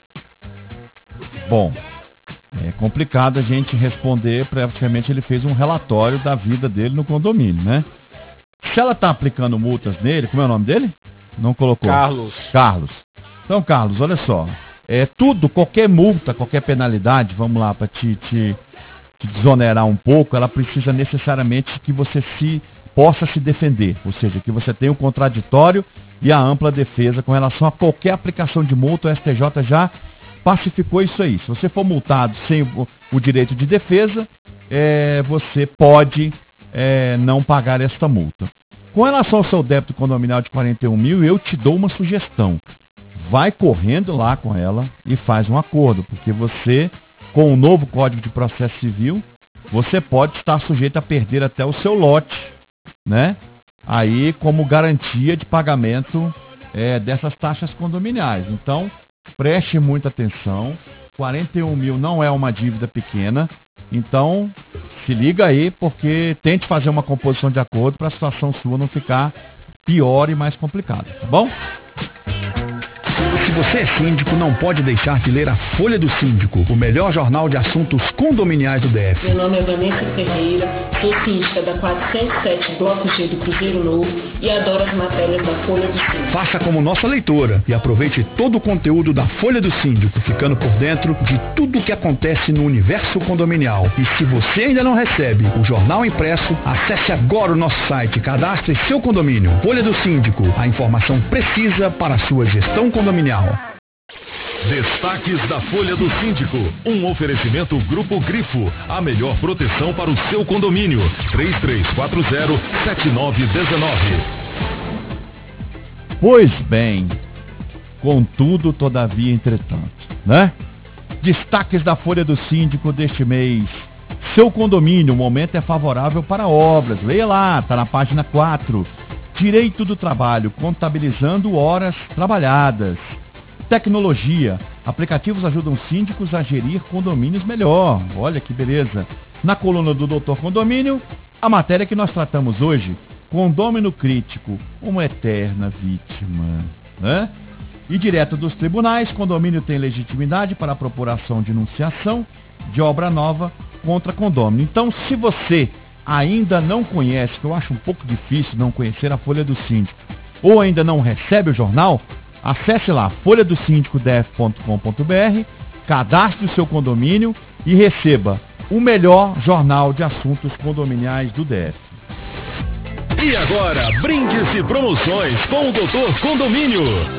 Bom, é complicado a gente responder, praticamente ele fez um relatório da vida dele no condomínio, né? Se ela está aplicando multas nele, como é o nome dele? Não colocou. Carlos. Então, Carlos, olha só. Qualquer multa, qualquer penalidade, vamos lá, para te desonerar um pouco, ela precisa necessariamente que você possa se defender. Ou seja, que você tenha o contraditório e a ampla defesa com relação a qualquer aplicação de multa. O STJ já pacificou isso aí. Se você for multado sem o direito de defesa, você pode não pagar esta multa. Com relação ao seu débito condominial de 41 mil, eu te dou uma sugestão. Vai correndo lá com ela e faz um acordo, porque você, com o novo Código de Processo Civil, você pode estar sujeito a perder até o seu lote, né? Aí como garantia de pagamento dessas taxas condominiais. Então, preste muita atenção. 41 mil não é uma dívida pequena. Então, se liga aí, porque tente fazer uma composição de acordo para a situação sua não ficar pior e mais complicada, tá bom? Se você é síndico, não pode deixar de ler a Folha do Síndico, o melhor jornal de assuntos condominiais do DF. Meu nome é Vanessa Ferreira, sou síndica da 407 Bloco G do Cruzeiro Novo e adoro as matérias da Folha do Síndico. Faça como nossa leitora e aproveite todo o conteúdo da Folha do Síndico, ficando por dentro de tudo o que acontece no universo condominial. E se você ainda não recebe o jornal impresso, acesse agora o nosso site, cadastre seu condomínio. Folha do Síndico, a informação precisa para a sua gestão condominial. Destaques da Folha do Síndico. Um oferecimento Grupo Grifo. A melhor proteção para o seu condomínio. 3340-7919. Pois bem, contudo, todavia, entretanto, né? Destaques da Folha do Síndico deste mês. Seu condomínio, o momento é favorável para obras. Leia lá, está na página 4. Direito do trabalho, contabilizando horas trabalhadas. Tecnologia. Aplicativos ajudam síndicos a gerir condomínios melhor. Olha que beleza. Na coluna do Doutor Condomínio, a matéria que nós tratamos hoje, condômino crítico, uma eterna vítima, né? E direto dos tribunais, condomínio tem legitimidade para a procuração de enunciação de obra nova contra condomínio. Então, se você ainda não conhece, que eu acho um pouco difícil não conhecer a Folha do Síndico, ou ainda não recebe o jornal, acesse lá folhadosincodf.com.br, cadastre o seu condomínio e receba o melhor jornal de assuntos condominiais do DF. E agora, brindes e promoções com o Doutor Condomínio.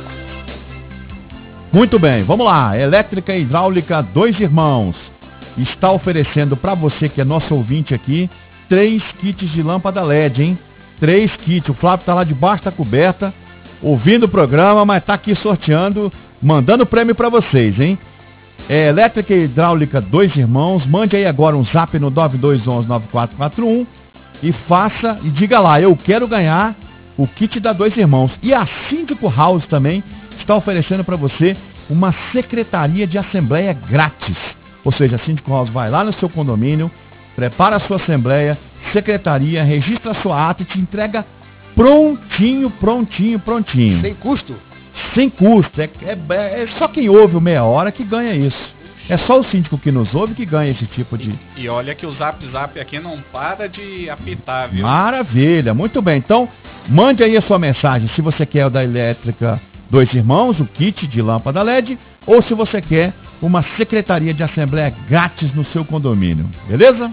Muito bem, vamos lá. Elétrica e Hidráulica Dois Irmãos está oferecendo para você que é nosso ouvinte aqui 3 kits de lâmpada LED, hein? 3 kits. O Flávio tá lá debaixo da coberta, ouvindo o programa, mas tá aqui sorteando, mandando prêmio para vocês, hein? Elétrica e Hidráulica Dois Irmãos, mande aí agora um zap no 9211-9441 e faça, e diga lá, eu quero ganhar o kit da Dois Irmãos. E a Síndico House também está oferecendo para você uma secretaria de assembleia grátis. Ou seja, a Síndico House vai lá no seu condomínio, prepara a sua assembleia, secretaria, registra a sua ata e te entrega prontinho. Sem custo? Sem custo. É só quem ouve o Meia Hora que ganha isso. É só o síndico que nos ouve que ganha esse tipo de... E olha que o Zap aqui não para de apitar, viu? Maravilha, muito bem. Então, mande aí a sua mensagem, se você quer o da Elétrica Dois Irmãos, o kit de lâmpada LED, ou se você quer uma secretaria de assembleia grátis no seu condomínio. Beleza?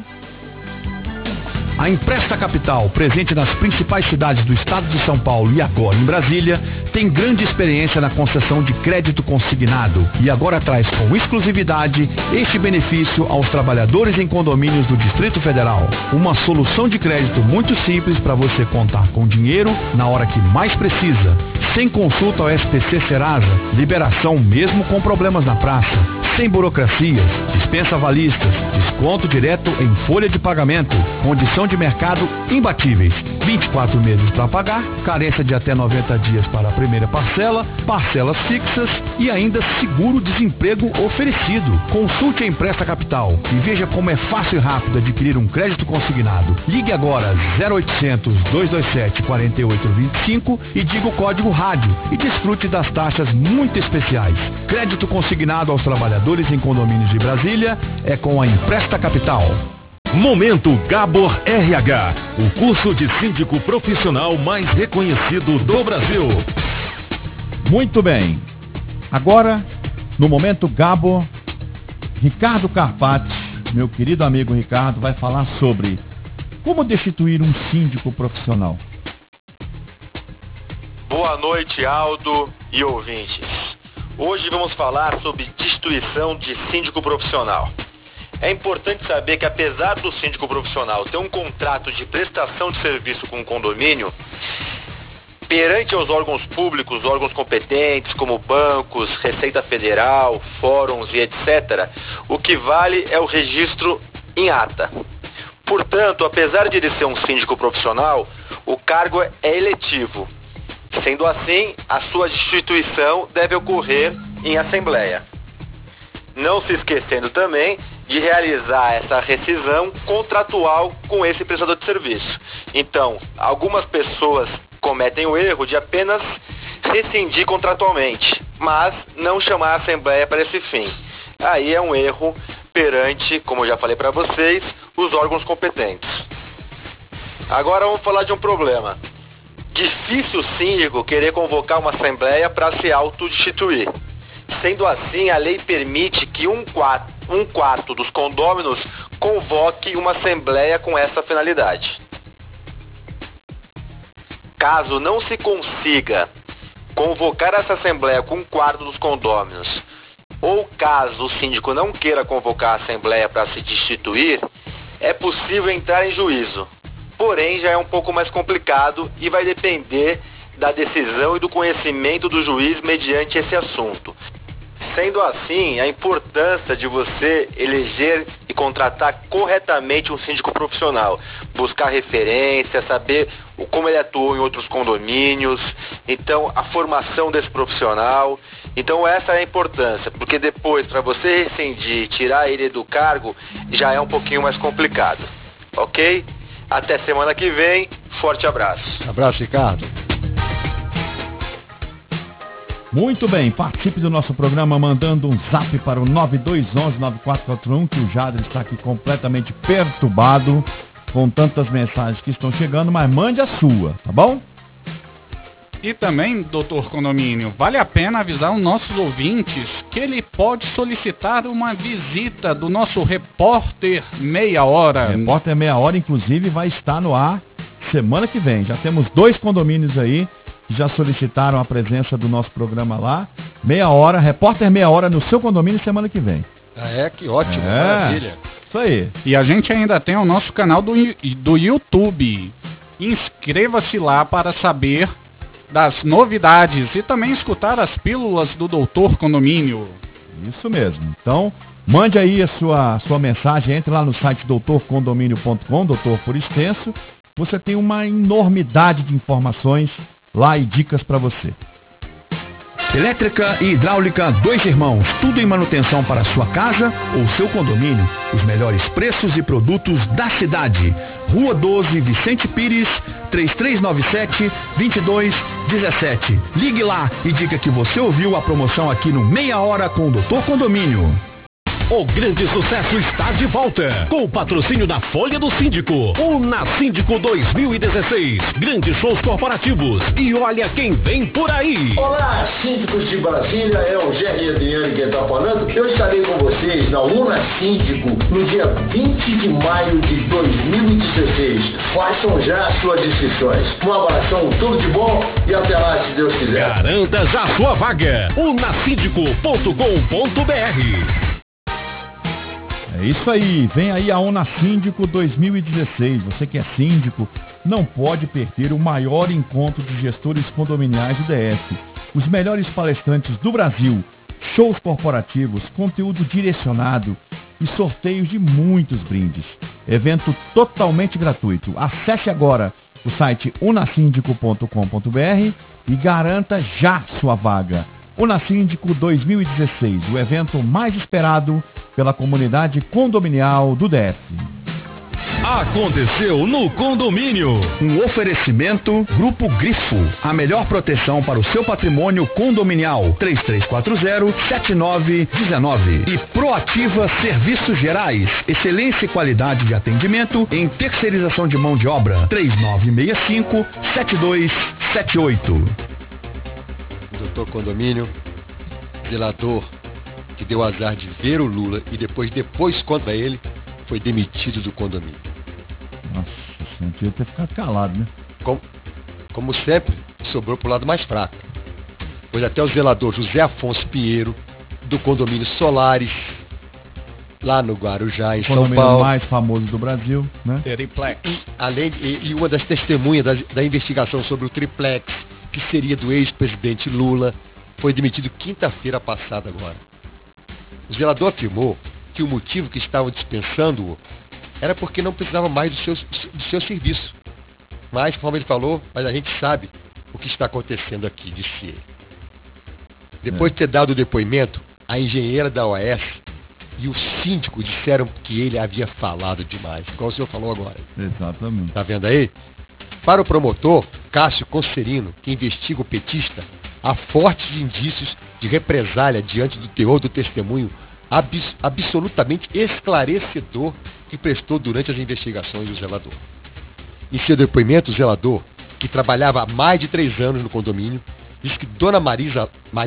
A Empresta Capital, presente nas principais cidades do estado de São Paulo e agora em Brasília, tem grande experiência na concessão de crédito consignado e agora traz com exclusividade este benefício aos trabalhadores em condomínios do Distrito Federal. Uma solução de crédito muito simples para você contar com dinheiro na hora que mais precisa, sem consulta ao SPC Serasa, liberação mesmo com problemas na praça, sem burocracias, dispensa avalistas, desconto direto em folha de pagamento, condição de mercado imbatíveis, 24 meses para pagar, carência de até 90 dias para a primeira parcela, parcelas fixas e ainda seguro-desemprego oferecido. Consulte a Empresta Capital e veja como é fácil e rápido adquirir um crédito consignado. Ligue agora 0800-227-4825 e diga o código rádio e desfrute das taxas muito especiais. Crédito consignado aos trabalhadores em condomínios de Brasília é com a Empresta Capital. Momento Gabor RH, o curso de síndico profissional mais reconhecido do Brasil. Muito bem. Agora, no Momento Gabor, Ricardo Carpati, meu querido amigo Ricardo, vai falar sobre como destituir um síndico profissional. Boa noite, Aldo e ouvintes. Hoje vamos falar sobre destituição de síndico profissional. É importante saber que apesar do síndico profissional ter um contrato de prestação de serviço com o condomínio, perante aos órgãos públicos, órgãos competentes como bancos, Receita Federal, fóruns e etc., o que vale é o registro em ata. Portanto, apesar de ele ser um síndico profissional, o cargo é eletivo. Sendo assim, a sua destituição deve ocorrer em assembleia. Não se esquecendo também de realizar essa rescisão contratual com esse prestador de serviço. Então, algumas pessoas cometem o erro de apenas rescindir contratualmente, mas não chamar a assembleia para esse fim. Aí é um erro perante, como eu já falei para vocês, os órgãos competentes. Agora vamos falar de um problema. Difícil o síndico querer convocar uma assembleia para se autodestituir. Sendo assim, a lei permite que um quarto dos condôminos convoque uma assembleia com essa finalidade. Caso não se consiga convocar essa assembleia com um quarto dos condôminos, ou caso o síndico não queira convocar a assembleia para se destituir, é possível entrar em juízo. Porém, já é um pouco mais complicado e vai depender da decisão e do conhecimento do juiz mediante esse assunto. Sendo assim, a importância de você eleger e contratar corretamente um síndico profissional, buscar referência, saber como ele atuou em outros condomínios, então a formação desse profissional. Então essa é a importância, porque depois para você rescindir, tirar ele do cargo, já é um pouquinho mais complicado, ok? Até semana que vem. Forte abraço. Abraço, Ricardo. Muito bem, participe do nosso programa mandando um zap para o 9211-9441, que o Jader está aqui completamente perturbado com tantas mensagens que estão chegando, mas mande a sua, tá bom? E também, doutor Condomínio, vale a pena avisar os nossos ouvintes que ele pode solicitar uma visita do nosso repórter Meia Hora. Repórter Meia Hora, inclusive, vai estar no ar semana que vem. Já temos 2 condomínios aí que já solicitaram a presença do nosso programa lá. Meia Hora, repórter Meia Hora no seu condomínio semana que vem. Que ótimo, maravilha. Isso aí. E a gente ainda tem o nosso canal do YouTube. Inscreva-se lá para saber das novidades e também escutar as pílulas do Doutor Condomínio. Isso mesmo. Então, mande aí a sua mensagem, entre lá no site doutorcondomínio.com, doutor por extenso. Você tem uma enormidade de informações lá e dicas para você. Elétrica e hidráulica Dois Irmãos, tudo em manutenção para sua casa ou seu condomínio. Os melhores preços e produtos da cidade. Rua 12, Vicente Pires, 3397-2217. Ligue lá e diga que você ouviu a promoção aqui no Meia Hora com o Doutor Condomínio. O grande sucesso está de volta, com o patrocínio da Folha do Síndico. Unasíndico 2016. Grandes shows corporativos. E olha quem vem por aí. Olá, síndicos de Brasília, é o Gerry Adriano quem está falando. Eu estarei com vocês na Unasíndico no dia 20 de maio de 2016. Façam já as suas inscrições. Um abração, tudo de bom e até lá, se Deus quiser. Garanta já sua vaga. unasíndico.com.br. É isso aí, vem aí a Unasíndico 2016. Você que é síndico, não pode perder o maior encontro de gestores condominiais do DF. Os melhores palestrantes do Brasil, shows corporativos, conteúdo direcionado e sorteios de muitos brindes. Evento totalmente gratuito. Acesse agora o site unasíndico.com.br e garanta já sua vaga. Unasíndico 2016, o evento mais esperado pela comunidade condominial do DF. Aconteceu no condomínio. Um oferecimento Grupo Grifo, a melhor proteção para o seu patrimônio condominial. 3340-7919. E Proativa Serviços Gerais, excelência e qualidade de atendimento em terceirização de mão de obra. 3965-7278. Doutor Condomínio, zelador que deu azar de ver o Lula e depois contra ele, foi demitido do condomínio. Nossa, você não devia ter ficado calado, né? Como sempre, sobrou pro lado mais fraco. Pois até o zelador José Afonso Pinheiro, do condomínio Solares, lá no Guarujá, em São Paulo. O mais famoso do Brasil, né? Triplex. E uma das testemunhas da investigação sobre o Triplex, que seria do ex-presidente Lula, foi demitido quinta-feira passada agora. O zelador afirmou que o motivo que estavam dispensando-o era porque não precisava mais do seu serviço. Mas, conforme ele falou, mas a gente sabe o que está acontecendo aqui, disse ele. Depois de ter dado o depoimento, a engenheira da OAS e o síndico disseram que ele havia falado demais, igual o senhor falou agora. Exatamente. Tá vendo aí? Para o promotor, Cássio Concerino, que investiga o petista, há fortes indícios de represália diante do teor do testemunho absolutamente esclarecedor que prestou durante as investigações do zelador. Em seu depoimento, o zelador, que trabalhava há mais de 3 anos no condomínio, disse que Dona Marisa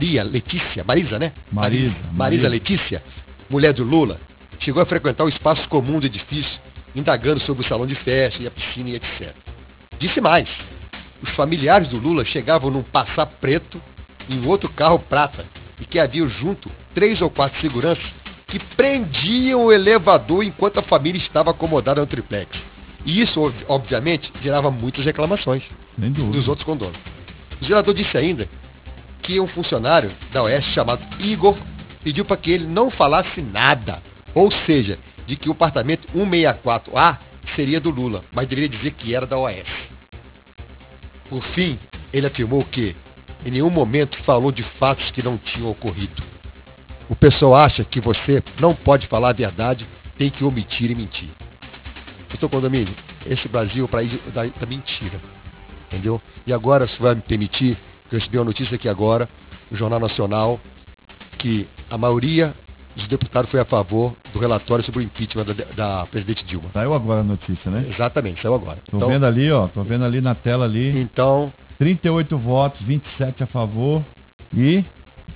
Letícia, mulher do Lula, chegou a frequentar o espaço comum do edifício, indagando sobre o salão de festa e a piscina e etc. Disse mais, os familiares do Lula chegavam num Passat preto em um outro carro prata e que havia junto 3 ou 4 seguranças que prendiam o elevador enquanto a família estava acomodada no triplex. E isso, obviamente, gerava muitas reclamações dos outros condôminos. O zelador disse ainda que um funcionário da OAS chamado Igor pediu para que ele não falasse nada, ou seja, de que o apartamento 164A seria do Lula, mas deveria dizer que era da OAS. Por fim, ele afirmou que em nenhum momento falou de fatos que não tinham ocorrido. O pessoal acha que você não pode falar a verdade, tem que omitir e mentir. Doutor Condomínio, esse Brasil é o país da mentira. Entendeu? E agora, se vai me permitir, eu recebi uma notícia aqui agora, no Jornal Nacional, que a maioria dos deputados foi a favor do relatório sobre o impeachment da presidente Dilma. Saiu agora a notícia, né? Exatamente, saiu agora. Tô vendo ali, ó, tô vendo ali na tela ali. Então... 38 votos, 27 a favor e...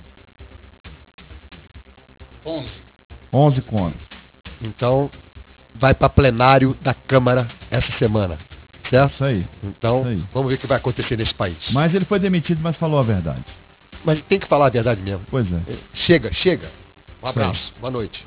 11 contra. Então, vai para plenário da Câmara essa semana. Certo? Isso aí. Então, isso aí. Vamos ver o que vai acontecer nesse país. Mas ele foi demitido, mas falou a verdade. Mas tem que falar a verdade mesmo. Pois é. Chega. Um abraço. Boa noite.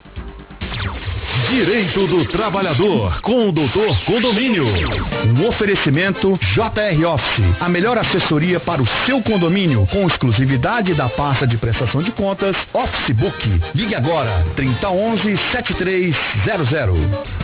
Direito do Trabalhador, com o Doutor Condomínio. Um oferecimento JR Office, a melhor assessoria para o seu condomínio, com exclusividade da pasta de prestação de contas Office Book. Ligue agora, 3011-7300.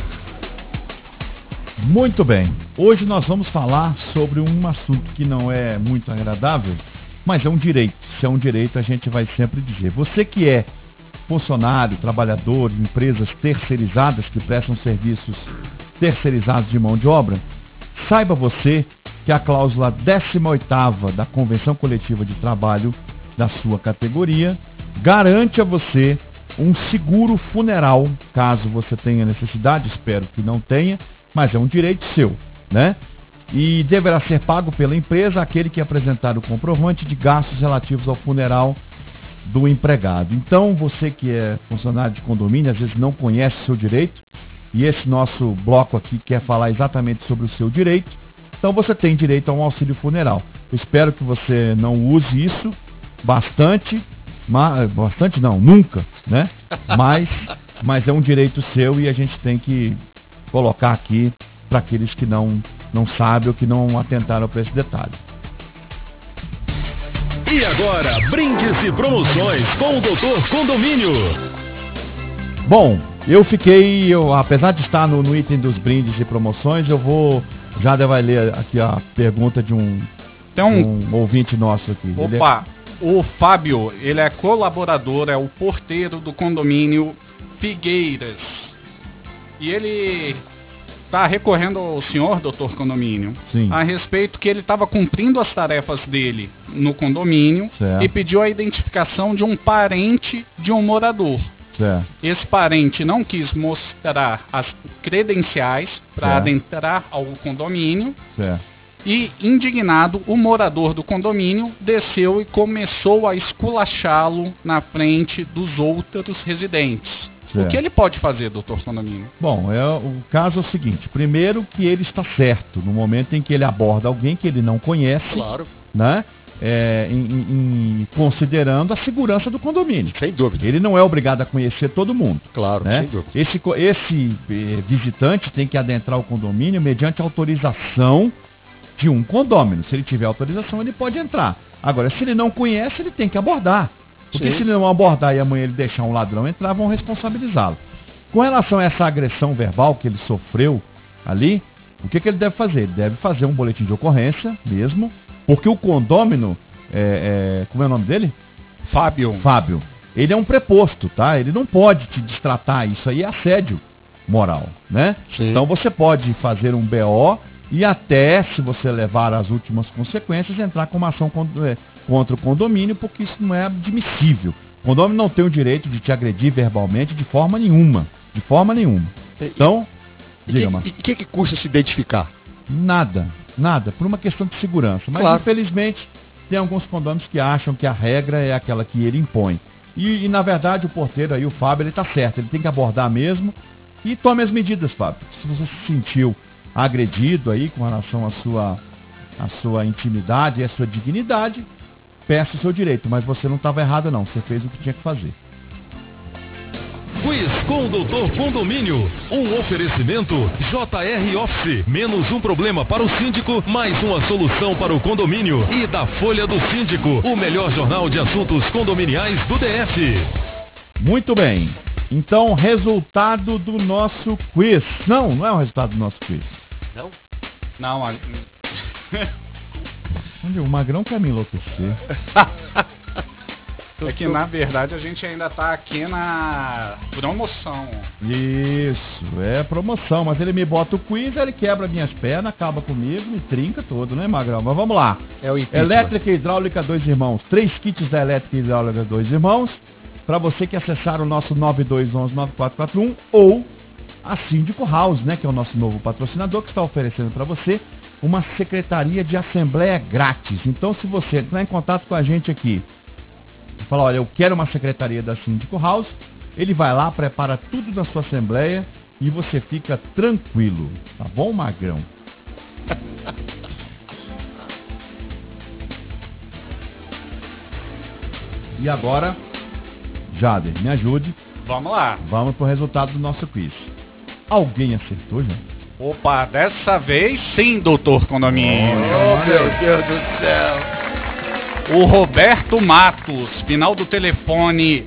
Muito bem. Hoje nós vamos falar sobre um assunto que não é muito agradável, mas é um direito. Se é um direito, a gente vai sempre dizer. Você que é funcionário, trabalhador de empresas terceirizadas que prestam serviços terceirizados de mão de obra, saiba você que a cláusula 18ª da Convenção Coletiva de Trabalho da sua categoria garante a você um seguro funeral, caso você tenha necessidade, espero que não tenha, mas é um direito seu, né? E deverá ser pago pela empresa aquele que apresentar o comprovante de gastos relativos ao funeral do empregado. Então, você que é funcionário de condomínio, às vezes não conhece o seu direito, e esse nosso bloco aqui quer falar exatamente sobre o seu direito, então você tem direito a um auxílio funeral. Eu espero que você não use isso bastante, bastante não, nunca, né? Mas é um direito seu e a gente tem que colocar aqui para aqueles que não sabem ou que não atentaram para esse detalhe. E agora, brindes e promoções com o Doutor Condomínio. Bom, apesar de estar no item dos brindes e promoções, já vai ler aqui a pergunta de um ouvinte nosso aqui. Opa, o Fábio, ele é colaborador, é o porteiro do condomínio Figueiras. E ele está recorrendo ao senhor, doutor Condomínio, Sim. a respeito que ele estava cumprindo as tarefas dele no condomínio, certo, e pediu a identificação de um parente de um morador. Certo. Esse parente não quis mostrar as credenciais para adentrar ao condomínio. Certo. E, indignado, o morador do condomínio desceu e começou a esculachá-lo na frente dos outros residentes. Certo. O que ele pode fazer, doutor Condomínio? Bom, o caso é o seguinte. Primeiro que ele está certo no momento em que ele aborda alguém que ele não conhece, claro, né? Considerando a segurança do condomínio. Sem dúvida. Ele não é obrigado a conhecer todo mundo. Claro, né? sem dúvida. Esse visitante tem que adentrar o condomínio mediante autorização de um condômino. Se ele tiver autorização, ele pode entrar. Agora, se ele não conhece, ele tem que abordar. Porque se ele não abordar e amanhã ele deixar um ladrão entrar, vão responsabilizá-lo. Com relação a essa agressão verbal que ele sofreu ali, o que ele deve fazer? Ele deve fazer um boletim de ocorrência mesmo, porque o condômino, como é o nome dele? Fábio. Ele é um preposto, tá? Ele não pode te destratar, isso aí é assédio moral, né? Sim. Então você pode fazer um BO e até, se você levar as últimas consequências, entrar com uma ação contra o condomínio, porque isso não é admissível. O condomínio não tem o direito de te agredir verbalmente de forma nenhuma. De forma nenhuma. Então, diga, Marcos. E o que custa se identificar? Nada, por uma questão de segurança. Mas, claro, infelizmente, tem alguns condôminos que acham que a regra é aquela que ele impõe. E na verdade, o porteiro aí, o Fábio, ele está certo. Ele tem que abordar mesmo e tome as medidas, Fábio. Se você se sentiu agredido aí com relação à sua intimidade e à sua dignidade, peça o seu direito, mas você não estava errado não, você fez o que tinha que fazer. Quiz com o Doutor Condomínio, um oferecimento JR Office, menos um problema para o síndico, mais uma solução para o condomínio, e da Folha do Síndico, o melhor jornal de assuntos condominiais do DF. Muito bem, então resultado do nosso quiz. Não é o resultado do nosso quiz. Não. O Magrão quer me enlouquecer. É que na verdade a gente ainda tá aqui na promoção. Isso, é promoção, mas ele me bota o quiz, ele quebra minhas pernas, acaba comigo, me trinca todo, né, Magrão? Mas vamos lá. É o impeachment. Elétrica e hidráulica 2 irmãos. 3 kits da elétrica e hidráulica 2 irmãos. Para você que acessar o nosso 9211-9441 ou a Síndico House, né, que é o nosso novo patrocinador, que está oferecendo para você uma secretaria de assembleia grátis. Então, se você entrar em contato com a gente aqui, falar, olha, eu quero uma secretaria da Síndico House, ele vai lá, prepara tudo na sua assembleia e você fica tranquilo. Tá bom, Magrão? E agora, Jader, me ajude. Vamos lá. Vamos pro resultado do nosso quiz. Alguém acertou, gente? Opa, dessa vez sim, doutor Condomínio. Oh, meu Deus do céu. O Roberto Matos, final do telefone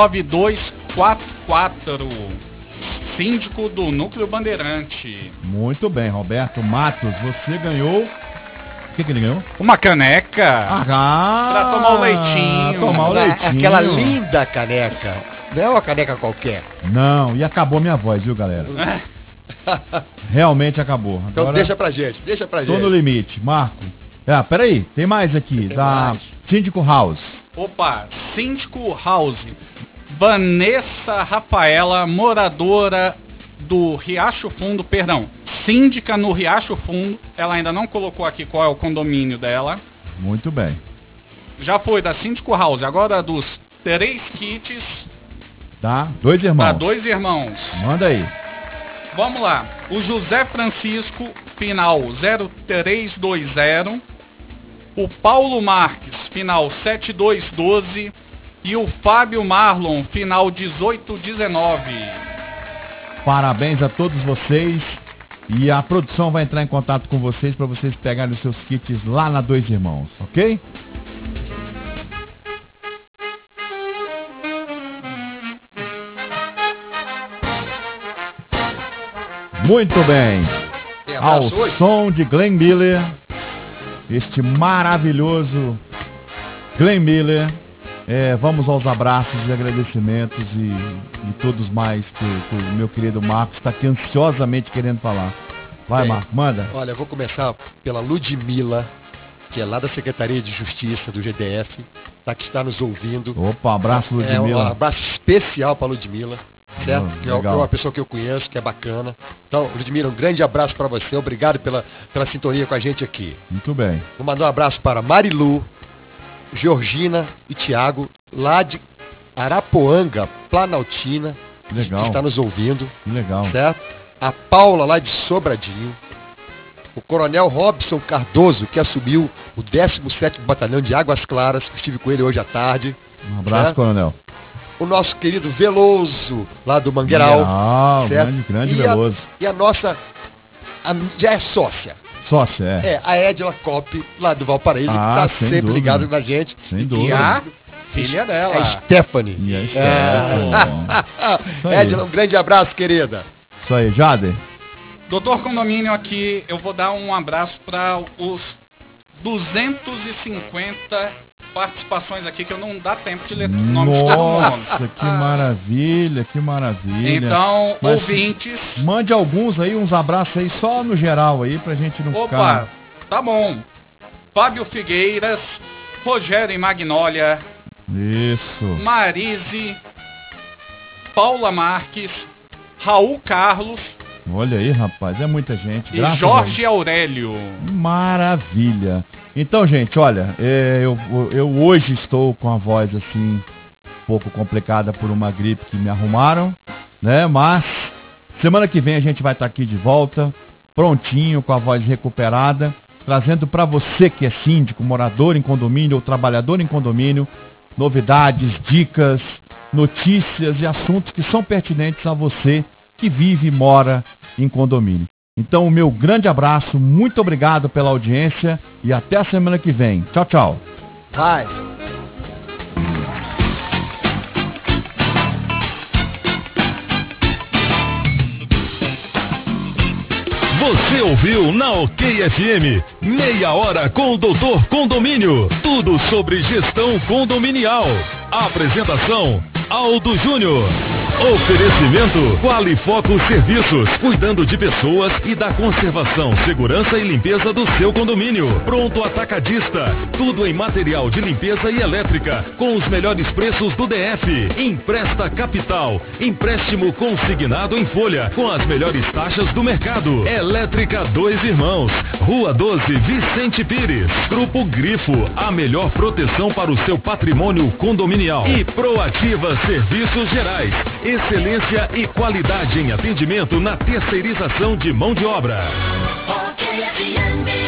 9244, síndico do Núcleo Bandeirante. Muito bem, Roberto Matos, você ganhou... O que ele ganhou? Uma caneca. Pra tomar o leitinho. Tomar o leitinho. Aquela linda caneca. Não é uma caneca qualquer. Não, e acabou minha voz, viu, galera? Realmente acabou. Agora, então deixa pra gente. Tô no limite. Marco. Peraí, tem mais aqui. Síndico House. Opa, Síndico House. Vanessa Rafaela, moradora do Riacho Fundo, perdão, síndica no Riacho Fundo. Ela ainda não colocou aqui qual é o condomínio dela. Muito bem. Já foi da Síndico House, agora dos 3 kits. Tá, 2 irmãos. Tá, 2 irmãos. Manda aí. Vamos lá. O José Francisco, final 0320. O Paulo Marques, final 7212. E o Fábio Marlon, final 1819. Parabéns a todos vocês. E a produção vai entrar em contato com vocês para vocês pegarem os seus kits lá na 2 irmãos, ok? Muito bem. Ao som de Glenn Miller, este maravilhoso Glenn Miller, vamos aos abraços e agradecimentos e todos mais que o meu querido Marcos está aqui ansiosamente querendo falar. Vai, Marcos, manda. Olha, eu vou começar pela Ludmila, que é lá da Secretaria de Justiça do GDF, tá, que está nos ouvindo. Opa, abraço, Ludmila. Um abraço especial para Ludmila. Certo? Que é uma pessoa que eu conheço, que é bacana. Então, Ludmila, um grande abraço para você. Obrigado pela sintonia com a gente aqui. Muito bem. Vou mandar um abraço para Marilu, Georgina e Tiago, lá de Arapoanga, Planaltina. Legal. Que está nos ouvindo. Legal. Certo? A Paula, lá de Sobradinho. O Coronel Robson Cardoso, que assumiu o 17º Batalhão de Águas Claras, que estive com ele hoje à tarde. Um abraço, certo? Coronel. O nosso querido Veloso, lá do Mangueiral. Certo? Grande Veloso. E a nossa, já é sócia. Sócia, a Edila Cop, lá do Valparaíso, que está sempre ligado na gente. Sem dúvida. E a filha dela. A Stephanie. E a Stephanie. Edila, um grande abraço, querida. Isso aí, Jader. Doutor Condomínio, aqui eu vou dar um abraço para os 250 participações aqui, que eu não dá tempo de ler o nome de todo mundo. Nossa, que maravilha, que maravilha. Então, ouvintes... Mande alguns aí, uns abraços aí, só no geral aí, pra gente não ficar... Opa, tá bom. Fábio Figueiras, Rogério e Magnólia. Isso. Marise, Paula Marques, Raul Carlos. Olha aí, rapaz, é muita gente. E Jorge Aurélio. Maravilha. Então, gente, olha, eu hoje estou com a voz assim, um pouco complicada por uma gripe que me arrumaram, né? Mas semana que vem a gente vai estar aqui de volta, prontinho, com a voz recuperada, trazendo para você que é síndico, morador em condomínio ou trabalhador em condomínio, novidades, dicas, notícias e assuntos que são pertinentes a você que vive e mora em condomínio. Então, o meu grande abraço, muito obrigado pela audiência e até a semana que vem. Tchau, tchau. Vai. Você ouviu na OK FM, meia hora com o Doutor Condomínio. Tudo sobre gestão condominial. Apresentação, Aldo Júnior. Oferecimento Qualifoco Serviços, cuidando de pessoas e da conservação, segurança e limpeza do seu condomínio. Pronto Atacadista, tudo em material de limpeza e elétrica, com os melhores preços do DF. Empresta Capital, empréstimo consignado em folha, com as melhores taxas do mercado. Elétrica Dois Irmãos, Rua 12, Vicente Pires. Grupo Grifo, a melhor proteção para o seu patrimônio condominial. E Proativa Serviços Gerais, excelência e qualidade em atendimento na terceirização de mão de obra. Okay,